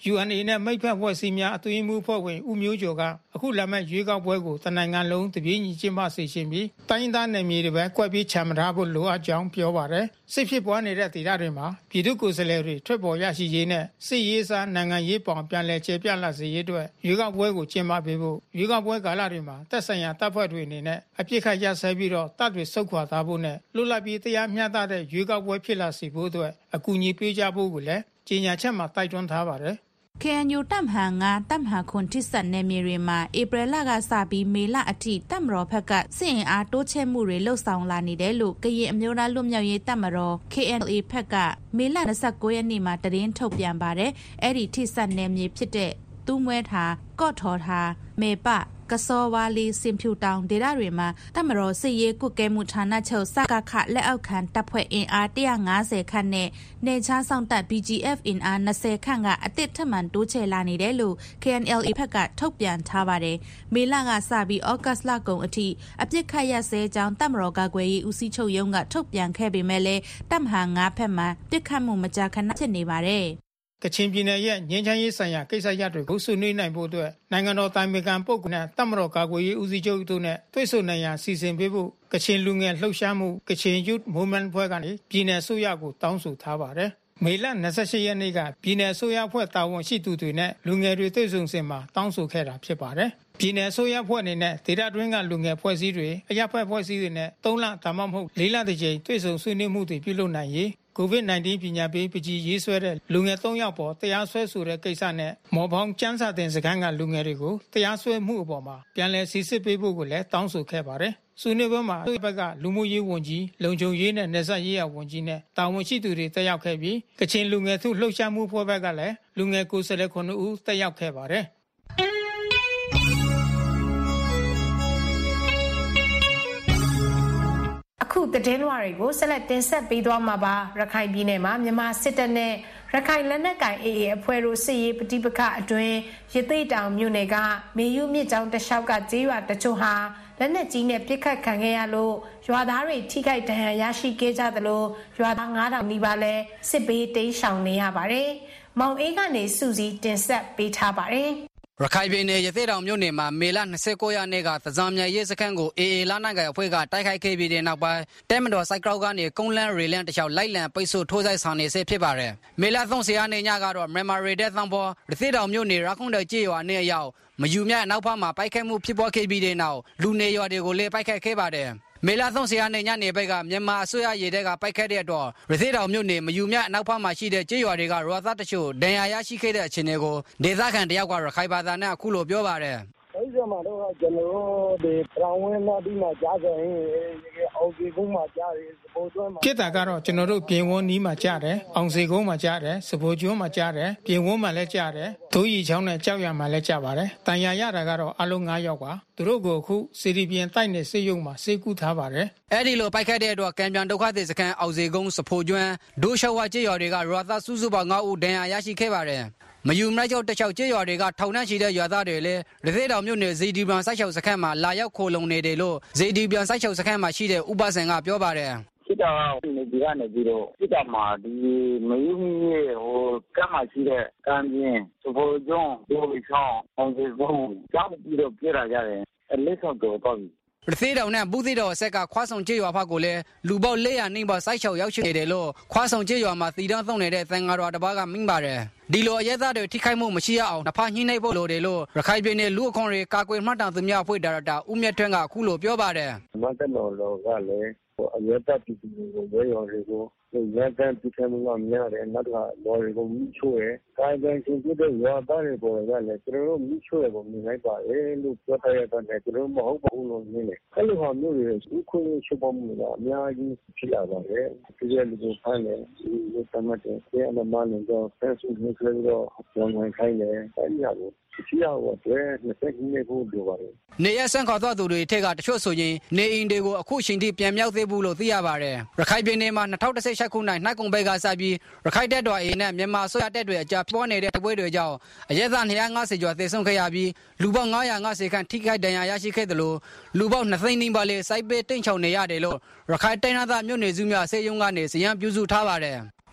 ယူအန်အေ နဲ့မိတ်ဖက်ဖွဲ့စည်းများအတွင်းမှုဖွဲ့ဝင်ဦးမျိုးကျော်ကအခုလာမဲ့ရွေးကောက်ပွဲကိုတနိုင်ငံလုံးတပြေးညီကျင်းပစေခြင်းပြီးတိုင်းသားနယ်မြေတွေပဲကွက်ပြီးချမှတ်ထားဖို့လိုအပ်ကြောင်းပြောပါတယ်စစ်ဖြစ်ပွားနေတဲ့ဒေသတွေမှာပြည်သူ့ကိုယ်စားလှယ်တွေထွက်ပေါ်ရရှိရေးနဲ့စစ်ရေးစားနိုင်ငံရေးပေါင်ပြန်လည်ကျေပြန့်လာစေရေးအတွက်ရွေးကောက်ပွဲကိုကျင်းပပေးဖို့ရွေးကောက်ပွဲကာလတွေမှာသက်ဆိုင်ရာတပ်ဖွဲ့တွေအနေနဲ့အပြစ်ခတ်ရစဲပြီးတော့တပ်တွေဆုတ်ခွာသွားဖို့နဲ့လွတ်လပ်ပြီးတရားမျှတတဲ့ရွေးကောက်ပွဲဖြစ်လာစေဖို့အတွက်အကူအညီပေးကြဖို့ကိုလည်းကြေညာချက်မှာတိုက်တွန်းထားပါတယ် K N U တပ်မဟာငါးတပ်မဟာခွန်ထိစက်နယ်မြေတွေမှာဧပြီလကစပြီးမေလအထိတပ်မတော်ဘက်ကစစ်အင်အားတိုးချဲ့မှုတွေလှုပ်ဆောင်လာနေတယ်လို့ကရင်အမျိုးသားလွတ်မြောက်ရေးတပ်မတော် K N A ဘက်ကမေလ၂၉ရက်နေ့မှာတရင်ထုတ်ပြန်ပါတယ်။အဲ့ဒီထိစက်နယ်မြေဖြစ်တဲ့တူးမွဲထားကော့ထော်ထားမေပကစောဝါလီစင်ဖြူတောင်ဒေသတွေမှာတပ်မတော်စစ်ရေးကုကဲမှုဌာနချုပ်စကခလက်အောက်ခံတပ်ဖွဲ့အင်အားone hundred fiftyခန့်နဲ့နေချားဆောင်တပ် B G F အင်အားtwentyခန့်ကအသစ်ထပ်မံတိုးချဲ့လာနေတယ်လို့ K N L A ဘက်ကထုတ်ပြန်ထားပါတယ်။မေလကစပြီးဩဂတ်လကုန်အထိအပြစ်ခတ်ရစဲကြောင်းတပ်မတော်ကာကွယ်ရေးဦးစီးချုပ်ရုံးကထုတ်ပြန်ခဲ့ပေမဲ့လည်းတပ်မဟာငါးဘက်မှာပြစ်ခတ်မှုမကြာခဏဖြစ်နေပါတယ်။ကချင်ပြည်နယ်ရဲ့ငြိမ်းချမ်းရေးဆိုင်ရာကိစ္စရပ်တွေကိုဆွေးနွေးနိုင်ဖို့အတွက်နိုင်ငံတော်တိုင်ပင်ခံပုဂ္ဂိုလ်နဲ့တပ်မတော်ကာကွယ်ရေးဦးစီးချုပ်တို့နဲ့တွေ့ဆုံနိုင်ရန်စီစဉ်ပေးဖို့ကချင်လူငယ်လှုပ်ရှားမှုကချင် Youth Movement ဖွဲ့ကနေပြည်နယ်ဆိုရကိုတောင်းဆိုထားပါတယ်။မေလ၂၈ရက်နေ့ကပြည်နယ်ဆိုရဖွဲ့တာဝန်ရှိသူတွေနဲ့လူငယ်တွေတွေ့ဆုံစဉ်မှာတောင်းဆိုခဲ့တာဖြစ်ပါတယ်။ပြည်နယ်ဆိုရဖွဲ့အနေနဲ့ဒေသတွင်းကလူငယ်ဖွဲ့စည်းတွေအရပ်ဖက်ဖွဲ့စည်းတွေနဲ့သုံးလဒါမှမဟုတ်လေးလတစ်ကြိမ်တွေ့ဆုံဆွေးနွေးမှုတွေပြုလုပ်နိုင်ရေးကိုဗစ်nineteen ပညာပေးပကြီးရေးဆွဲတဲ့လူငယ်သုံးယောက်ပေါ်တရားစွဲဆိုတဲ့ကိစ္စနဲ့မော်ဖောင်းကျန်းစာတင်စခန်းကလူငယ်တွေကိုတရားစွဲမှုအပေါ်မှာပြန်လည်စစ်ဆေးပေးဖို့ကိုလည်းတောင်းဆိုခဲ့ပါတယ်။ဆွေးနွေးပွဲမှာသူ့ဘက်ကလူမှုရေးဝန်ကြီးလုံခြုံရေးနဲ့နယ်စပ်ရေးရာဝန်ကြီးနဲ့တာဝန်ရှိသူတွေတက်ရောက်ခဲ့ပြီးကချင်လူငယ်ထုလှုပ်ရှားမှုဖွဲ့ဘက်ကလည်းလူငယ်ကိုယ်စားလှယ်nineဦးတက်ရောက်ခဲ့ပါတယ်။အခုသတင်းလွှာတွေကိုဆက်လက်တင်ဆက်ပေးသွားမှာပါရခိုင်ပြည်နယ်မှာမြန်မာစစ်တပ်နဲ့ရခိုင်လက်နက်ကိုင် A A အဖွဲ့တို့စစ်ရေးပဋိပက္ခအတွင်းရသေ့တောင်မြို့နယ်ကမေယုမြစ်ကြောင်းတလျှောက်ကကျေးရွာတချို့ဟာလက်နက်ကြီးနဲ့ပစ်ခတ်ခံခဲ့ရလို့ရွာသားတွေထိခိုက်ဒဏ်ရာရရှိခဲ့ကြသလိုရွာသားnine thousandနီးပါးလည်းစစ်ဘေးတိမ်းရှောင်နေရပါတယ်။မောင်အေးကနေစုစည်းတင်ဆက်ပေးထားပါတယ်။ရခိုင်ပြည်နယ်ရသေ့တောင်မြို့နယ်မှာမေလ၂၉ရက်နေ့ကသဇံမြိုင်ရဲစခန်းကို A A လက်နက်ကိုင်အဖွဲ့ကတိုက်ခိုက်ခဲ့ပြီးတဲ့နောက်ပိုင်းတဲမတော်စိုက်ကောက်ကနေကုန်းလန်းရေလန်းတခြားလိုက်လံပိတ်ဆို့ထိုးဆိုင်ဆောင်နေဆဲဖြစ်ပါတယ်။မေလ၃၀ရက်နေ့ညကတော့မြန်မာရေတပ်သံပေါ်ရသေ့တောင်မြို့နယ်ရခုံတဲ့ကျေးရွာနဲ့ရောက်မယူမြအနောက်ဘက်မှာပိုက်ခတ်မှုဖြစ်ပွားခဲ့ပြီးတဲ့နောက်လူနေရွာတွေကိုလည်းပိုက်ခတ်ခဲ့ပါတယ်။မေလ၃၀ရက်နေ့ညနေဘက်ကမြန်မာအစိုးရရေတပ်ကပိုက်ခတ်တဲ့အတွက်ရသေ့တောင်မြို့နယ်မယူမြအနောက်ဘက်မှာရှိတဲ့ကျေးရွာတွေကရွာသားတချို့ဒဏ်ရာရရှိခဲ့တဲ့အခြေအနေကိုဒေသခံတယောက်ကရခိုင်ဘာသာနဲ့အခုလိုပြောပါတယ်။အဲ့ဒီမှာတော့ကျွန်တော်တို့ဒီပရောင်ဝင်းနာဒီမှာကြားကြရင်အောင်စီကုန်းမှာကြားတယ်စပိုးကျွန်းမှာဖြစ်တာကတော့ကျွန်တော်တို့ပြင်ဝန်းနီးမှာကြားတယ်အောင်စီကုန်းမှာကြားတယ်စပိုးကျွန်းမှာကြားတယ်ပြင်ဝန်းမှာလည်းကြားတယ်ဒိုးရီချောင်းနဲ့ကြောက်ရမှာလည်းကြားပါတယ်တန်ရာရတာကတော့အလုံးnineယောက်ပါသူတို့ကိုအခုစီရီပြင်တိုက်နေစေရုံမှာစေကူးထားပါတယ်အဲ့ဒီလိုပိုက်ခတ်တဲ့အတွက်ကံပြန်ဒုက္ခသည်စခန်းအောင်စီကုန်းစပိုးကျွန်းဒိုးရှောဝါကျေးရွာတွေကရွာသားစုစုပေါင်းnineဦးဒဏ်ရာရရှိခဲ့ပါတယ်မယူမလိုက်ကျောက်တချောက်ကျေးရွာတွေကထောင်နှံ့ရှိတဲ့ရွာသားတွေလည်းရသေ့တောင်မြို့နယ်ဇေဒီပြန်စိုက်ချောက်စခန်းမှာလာရောက်ခိုလုံနေတယ်လို့ဇေဒီပြန်စိုက်ချောက်စခန်းမှာရှိတဲ့ဥပဆန်ကပြောပါတယ်စစ်တာကနေဒီကနေပြီးတော့စစ်တာမှာဒီမယူမီရဲ့ဟိုကမ်းမှာရှိတဲ့ကမ်းပြင်းစပိုးကျွန်းဒိုးချောင်းအောင်စီကုန်းကြောက်ပြီးတော့ပြေးလာကြတယ်အလေးဆောင်တော့တော့ရသေ့တောင်နဲ့ဘူးသီးတောင်အဆက်ကခွားဆောင်ကျေးရွာဖက်ကိုလည်းလူပေါင်းfour hundredနီးပါးစိုက်ချောက်ရောက်ရှိနေတယ်လို့ခွားဆောင်ကျေးရွာမှာတည်တံ့သုံးနေတဲ့သံဃာတော်တစ်ပါးကမိန့်ပါတယ်ဒီလိုအရဲသားတွေထိခိုက်မှုမရှိရအောင်နှစ်ဖက်ညှိနှိုင်းဖို့လိုတယ်လို့ရခိုင်ပြည်နယ်လူအခွန်တွေကာကွယ်မှတ်တမ်းသူများအဖွဲ့ဒါရိုက်တာဦးမြတ်ထွန်းကအခုလိုပြောပါတယ်မတ်တော်လောကလည်းအရဲသားပြည်သူတွေကိုရဲရော်တွေကိုရဲတန်းပြည်သူမှုကများတယ်နောက်ကလော်တွေကိုမိချိုးရယ်ကာယကံရှင်ပြတဲ့ရွာသားတွေပေါ်ကလည်းကျွန်တော်တို့မိချိုးရပုံမြင်လိုက်ပါတယ်လို့ပြောထားရတဲ့နဲ့ကျွန်တော်မဟုတ်ဘူးလို့မြင်တယ်အဲ့လိုဟာမျိုးတွေဥခွင့်ချုပ်ပေါ်မှုကအများကြီးဖြစ်လာပါတယ်ဒီရဲ့လူတွေဖမ်းတယ်ဒီသမတ်တဲ့အဲအမန်တော့ဖက်ဆူနေကြတော့ဝန်ဝင်ခိုင်းတယ်အဲ့ဒီဟာကိုဒီဟာကိုတွေ့နှစ်နှစ်ကိုလိုပါတယ်နေရဆန်းခေါ်သွားသူတွေထက်ကတချို့ဆိုရင်နေအိမ်တွေကိုအခုချိန်ထိပြန်မြောက်သေးဘူးလို့သိရပါတယ်ရခိုင်ပြည်နယ်မှာ၂၀၁၈ခုနှစ်နှိုက်ကုံဘက်ကစပြီးရခိုင်တပ်တော် A နဲ့မြန်မာအစိုးရတပ်တွေအကြားပေါ်နေတဲ့တိုက်ပွဲတွေကြောင့်အရဲသားtwo hundred fiftyကျော်သေဆုံးခဲ့ရပြီးလူပေါင်းnine hundred fiftyခန့်ထိခိုက်ဒဏ်ရာရရှိခဲ့တယ်လို့လူပေါင်းtwoသိန်းနီးပါးလည်းစိုက်ပေးတိန့်ချောင်နေရတယ်လို့ရခိုင်တိုင်းဒေသမြို့နယ်စုများစေယုံကနေစရန်ပြုစုထားပါတယ်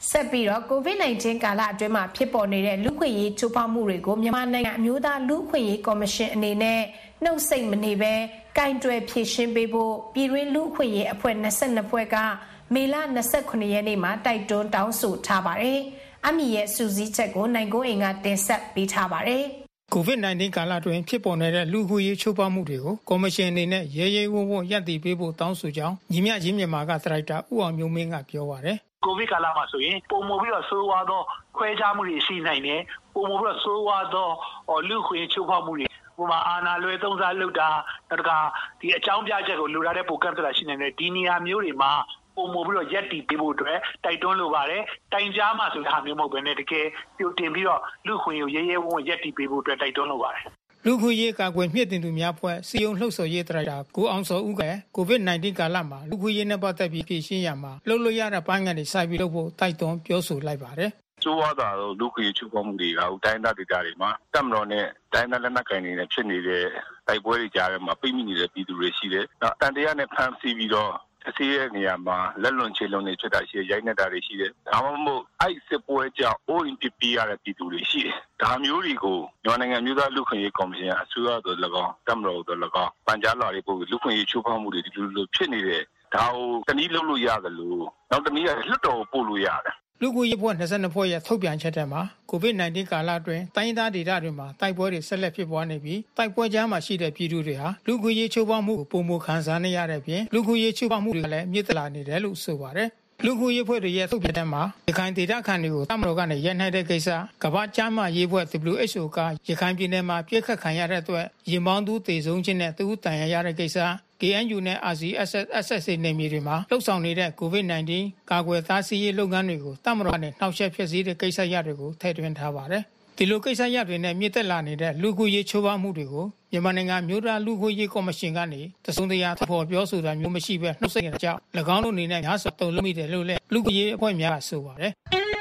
ဆက်ပြီးတော့ ကိုဗစ် nineteen ကာလအတွင်းမှာဖြစ်ပေါ်နေတဲ့လူ့ခွင့်ရေးချိုးဖောက်မှုတွေကိုမြန်မာနိုင်ငံအမျိုးသားလူ့ခွင့်ရေးကော်မရှင်အနေနဲ့နှုတ်ဆက်မနေဘဲကင်တွယ်ဖြည့်ရှင်းပေးဖို့ပြည်တွင်းလူ့ခွင့်ရေးအဖွဲ့twenty-twoဖွဲ့ကမေလtwenty-eightရက်နေ့မှာတိုက်တွန်းတောင်းဆိုထားပါတယ်။အမီရဲ့စူးစီးချက်ကိုနိုင်ကိုအိမ်ကတင်ဆက်ပေးထားပါတယ်။ကိုဗစ် nineteen ကာလအတွင်းဖြစ်ပေါ်နေတဲ့လူ့ခွင့်ရေးချိုးဖောက်မှုတွေကိုကော်မရှင်အနေနဲ့ရဲရဲဝံ့ဝံ့ရပ်တည်ပေးဖို့တောင်းဆိုကြောင်းညီမျှခြင်းမြန်မာကဒရိုက်တာဦးအောင်မျိုးမင်းကပြောပါတယ်။ကိုဗစ်ကာလမှာဆိုရင်ပုံမပြီးတော့ဆိုးဝါးသောခွဲခြားမှုတွေရှိနိုင်တယ်။ပုံမပြီးတော့ဆိုးဝါးသောလူ့ခွင့်ရေးချိုးဖောက်မှုတွေဥပမာအာဏာလွဲသုံးစားလုပ်တာနောက်တခါဒီအကြောင်းပြချက်ကိုလိုလားတဲ့ပုံကန့်သတ်ရှိနေတယ်ဒီနေရာမျိုးတွေမှာပုံမပြီးတော့ရက်တီပေးဖို့အတွက်တိုက်တွန်းလိုပါတယ်တိုင်ကြားမှာဆိုတဲ့ဟာမျိုးမဟုတ်ဘဲနဲ့တကယ်ပြုတင်ပြီးတော့လူခွင့်ရေးရဲရဲဝံ့ဝံ့ရက်တီပေးဖို့အတွက်တိုက်တွန်းလိုပါတယ်လူခွင့်ရေးကာကွယ်မြင့်တင်သူများဖွဲ့စီယုံလှုပ်ဆော်ရေးတရိုက်တာကိုအောင်စောဦးကကိုဗစ် nineteen ကာလမှာလူခွင့်ရေးနဲ့ပတ်သက်ပြီးဖြည့်ရှင်းရမှာလှုပ်လို့ရတဲ့ပိုင်းကနေစိုက်ပြီးလုပ်ဖို့တိုက်တွန်းပြောဆိုလိုက်ပါတယ်ဆိုဝါတာလူခွင့်ရေးချိုးဖောက်မှုတွေကတိုင်းဒေသတွေမှာတက်မတော်နဲ့တိုင်းဒေသလက်နက်ကိုင်တွေနဲ့ဖြစ်နေတဲ့တိုက်ပွဲတွေကြားထဲမှာပြိမိနေတဲ့ပြည်သူတွေရှိတယ်။နောက်တန်တရားနဲ့ဖမ်းဆီးပြီးတော့အစီရဲ့နေရာမှာလက်လွန်ချေလွန်နေဖြစ်တာရှိရိုက်နေတာတွေရှိတယ်။ဒါမှမဟုတ်အဲ့စစ်ပွဲကြောင့်အိုးအိမ်ပြပြရတဲ့ပြည်သူတွေရှိတယ်။ဒါမျိုးတွေကိုမြန်မာနိုင်ငံမျိုးသားလူခွင့်ရေးကော်မရှင်အစိုးရတို့၎င်းတက်မတော်တို့၎င်းပန်ကြားလာတွေပို့လူခွင့်ရေးချိုးဖောက်မှုတွေဒီလိုလိုဖြစ်နေတယ်။ဒါကိုတနည်းလုပ်လို့ရတယ်လို့နောက်တနည်းကလွတ်တော်ကိုပို့လို့ရတယ်လူ့ခွင့်ရေးဖွဲ့twenty-twoဖွဲ့ရဲ့ထုတ်ပြန်ချက်ထဲမှာကိုဗစ် nineteen ကာလအတွင်းတိုင်းဒေသဒေသတွေမှာတိုက်ပွဲတွေဆက်လက်ဖြစ်ပွားနေပြီးတိုက်ပွဲကြားမှာရှိတဲ့ပြည်သူတွေဟာလူ့ခွင့်ရေးချိုးဖောက်မှုကိုပုံမခံစားနေရတဲ့ပြင်လူ့ခွင့်ရေးချိုးဖောက်မှုတွေကလည်းမြင့်တက်လာနေတယ်လို့ဆိုပါတယ်လူ့ခွင့်ရေးဖွဲ့တွေရဲ့ထုတ်ပြန်တဲ့မှာရခိုင်ဒေသခံတွေကိုတမတော်ကနေရိုက်နှိုက်တဲ့ကိစ္စကမ္ဘာ့ကျန်းမာရေးဖွဲ့ W H O ကရခိုင်ပြည်နယ်မှာပြစ်ခတ်ခံရတဲ့အတွက်ရင်ပေါင်းသူသေဆုံးခြင်းနဲ့သူတန်ရာရတဲ့ကိစ္စK N U နဲ့ R C S S S A နယ်မြေတွေမှာလှုပ်ဆောင်နေတဲ့ကိုဗစ် nineteen ကာကွယ်သားစီရေးလုပ်ငန်းတွေကိုတမတော်နဲ့နှောက်ယှက်ဖျက်ဆီးတဲ့ကိစ္စရပ်တွေကိုထည့်သွင်းထားပါတယ်။ဒီလိုကိစ္စရပ်တွေနဲ့မြင့်တက်လာနေတဲ့လူ့ခွင့်ရေးချိုးဖောက်မှုတွေကိုမြန်မာနိုင်ငံမျိုးသားလူ့ခွင့်ရေးကော်မရှင်ကနေတစုံတရာဖော်ပြောဆိုတာမျိုးမရှိဘဲနှုတ်ဆက်ရတဲ့ကြောင့်၎င်းတို့အနေနဲ့များစွာတုံ့လို့မိတယ်လို့လည်းလူ့ခွင့်ရေးအဖွဲ့များကဆိုပါတယ်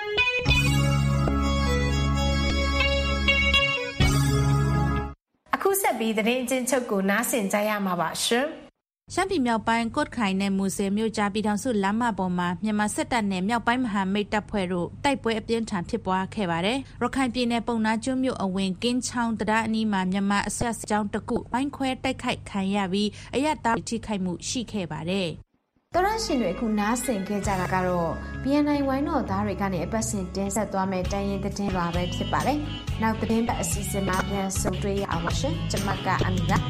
။အခုဆက်ပြီးသတင်းချင်းချုပ်ကိုနားဆင်ကြရမှာပါရှင်။ရှမ်းပြည်မြောက်ပိုင်းကော့ခိုင်နဲ့မူဆယ်မြို့ကြားပြည်ထောင်စုလမ်းမပေါ်မှာမြန်မာစစ်တပ်နဲ့မြောက်ပိုင်းမဟာမိတ်တပ်ဖွဲ့တို့တိုက်ပွဲအပြင်းထန်ဖြစ်ပွားခဲ့ပါတယ်။ရခိုင်ပြည်နယ်ပုံနာကျွန်းမြို့အဝင်ကင်းချောင်းတရားအနီးမှာမြန်မာအဆက်အကြောင်းတကုပိုင်းခွဲတိုက်ခိုက်ခံရပြီးအရတားထိခိုက်မှုရှိခဲ့ပါတယ်။တော်ရရှင်တွေအခုနားဆင်ခဲ့ကြတာကတော့ B N I ဝိုင်းတော်သားတွေကနေအပတ်စဉ်တင်ဆက်သွားမယ့်တိုင်းရင်းသတင်းပါပဲဖြစ်ပါတယ်။နောက်သတင်းပတ်အစီအစဉ်မှာပြန်ဆုံတွေ့ရအောင်ပါရှင်။ကျွန်မကအမီက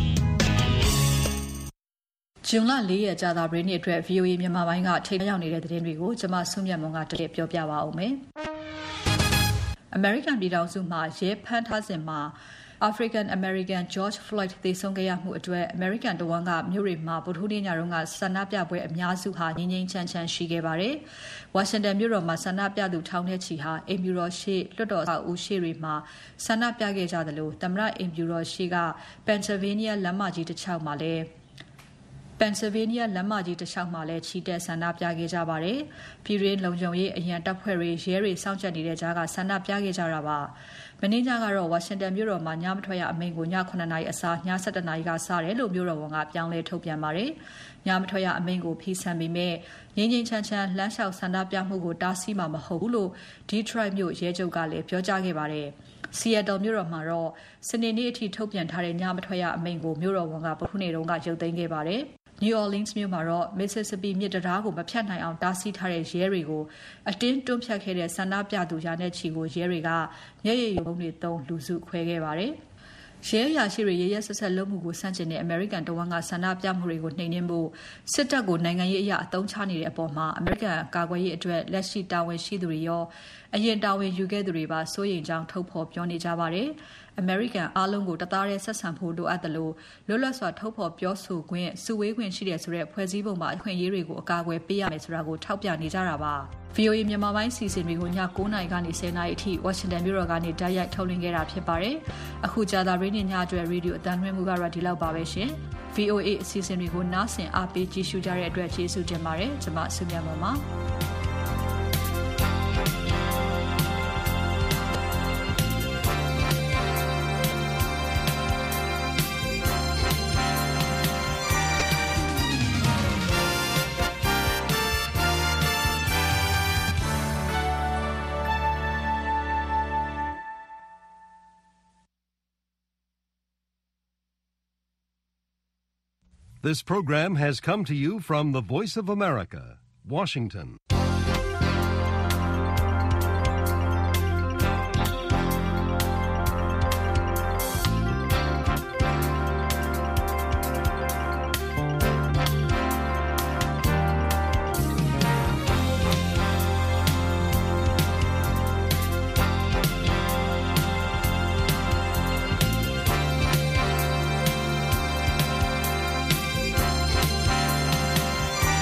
ဂျွန်လ၄ရက်ကြာသပတေးနေ့အတွက် V O A မြန်မာပိုင်းကထိပ်ရောက်နေတဲ့သတင်းတွေကိုကျွန်မဆုမြတ်မွန်ကတကယ်ပြောပြပါဦးမယ်။ American ပြည်ထောင်စုမှာရဲဖမ်းထားစဉ်မှာ African American George Floyd သေဆုံးခဲ့ရမှုအတွက် American တဝန်းကမြို့တွေမှာဗုဒ္ဓဟူးနေ့ညတုန်းကဆန္ဒပြပွဲအများစုဟာငြိမ်းငြိမ်းချမ်းချမ်းရှိခဲ့ပါတယ်။ Washington မြို့တော်မှာဆန္ဒပြသူထောင်ထဲချီဟာအိမ်ဖြူတော်ရှေ့လွှတ်တော်အဦးရှေ့တွေမှာဆန္ဒပြခဲ့ကြတယ်လို့သမ္မတအိမ်ဖြူတော်ရှေ့က Pennsylvania လမ်းမကြီးတစ်လျှောက်မှာလည်းPennsylvania လမ်းမကြီးတစ်လျှောက်မှာလည်းချီတက်ဆန္ဒပြခဲ့ကြပါတယ်။ပြည်တွင်းလုံခြုံရေးအရန်တပ်ဖွဲ့တွေရဲတွေစောင့်ကြပ်နေတဲ့ကြားကဆန္ဒပြခဲ့ကြတာပါ။မင်းညကတော့ Washington မြို့တော်မှာညမထွက်ရအမိန့်ကိုညnineနာရီအစားညsevenနာရီကစတယ်လို့မြို့တော်ဝန်ကပြောင်းလဲထုတ်ပြန်ပါတယ်။ညမထွက်ရအမိန့်ကိုဖီဆန်ပေမဲ့ငြိမ်းငြိမ်းချမ်းချမ်းလှမ်းလျှောက်ဆန္ဒပြမှုကိုတားဆီးမှာမဟုတ်ဘူးလို့ Detroit မြို့ရဲချုပ်ကလည်းပြောကြားခဲ့ပါတယ်။ Seattle မြို့တော်မှာတော့စနေနေ့အထိထုတ်ပြန်ထားတဲ့ညမထွက်ရအမိန့်ကိုမြို့တော်ဝန်ကဗုဒ္ဓဟူးနေ့တုန်းကရုပ်သိမ်းခဲ့ပါတယ်။ New Orleans မြို့မှာတော့ Mississippi မြစ်တံတားကိုမဖြတ်နိုင်အောင်တားဆီးထားတဲ့ရဲတွေကိုအတင်းတွန်းဖြတ်ခဲ့တဲ့ဆန္ဒပြသူရာနဲ့ချီကိုရဲတွေကမျက်ရည်ယိုဗုံးတွေသုံးလူစုခွဲခဲ့ပါတယ်။ရဲအရာရှိတွေရဲရဲဆက်ဆက်လုပ်မှုကိုစန့်ကျင်တဲ့ American တဝန်းကဆန္ဒပြမှုတွေကိုနှိမ်နင်းဖို့စစ်တပ်ကိုနိုင်ငံရေးအရာအသုံးချနေတဲ့အပေါ်မှာ American ကာကွယ်ရေးအတွက်လက်ရှိတာဝန်ရှိသူတွေရောအရင်တာဝန်ယူခဲ့သူတွေပါစိုးရိမ်ကြောင်းထုတ်ဖော်ပြောနေကြပါတယ်။ American အားလုံးကိုတသားတည်းဆက်ဆံဖို့လိုအပ်တယ်လို့လွတ်လပ်စွာထုတ်ဖော်ပြောဆိုခွင့်စုဝေးခွင့်ရှိတယ်ဆိုတဲ့ဖွဲ့စည်းပုံမှာအခွင့်အရေးတွေကိုအကာအကွယ်ပေးရမယ်ဆိုတာကိုထောက်ပြနေကြတာပါ။ V O A မြန်မာပိုင်းစီစဉ်တွေကိုညnineနာရီကနေtenနာရီအထိ Washington မြို့တော်ကနေတိုက်ရိုက်ထုတ်လွှင့်ခဲ့တာဖြစ်ပါတယ်။အခုကြာသပတေးနေ့ညအတွက်ရေဒီယိုအသံလွှင့်မှုကတော့ဒီလောက်ပါပဲရှင်။ V O A အစီအစဉ်တွေကိုနားဆင်အားပေးကြည့်ရှုကြတဲ့အတွက်ကျေးဇူးတင်ပါတယ်။ကျွန်မဆုမြတ်မွန်ပါ။ This program has come to you from the Voice of America, Washington.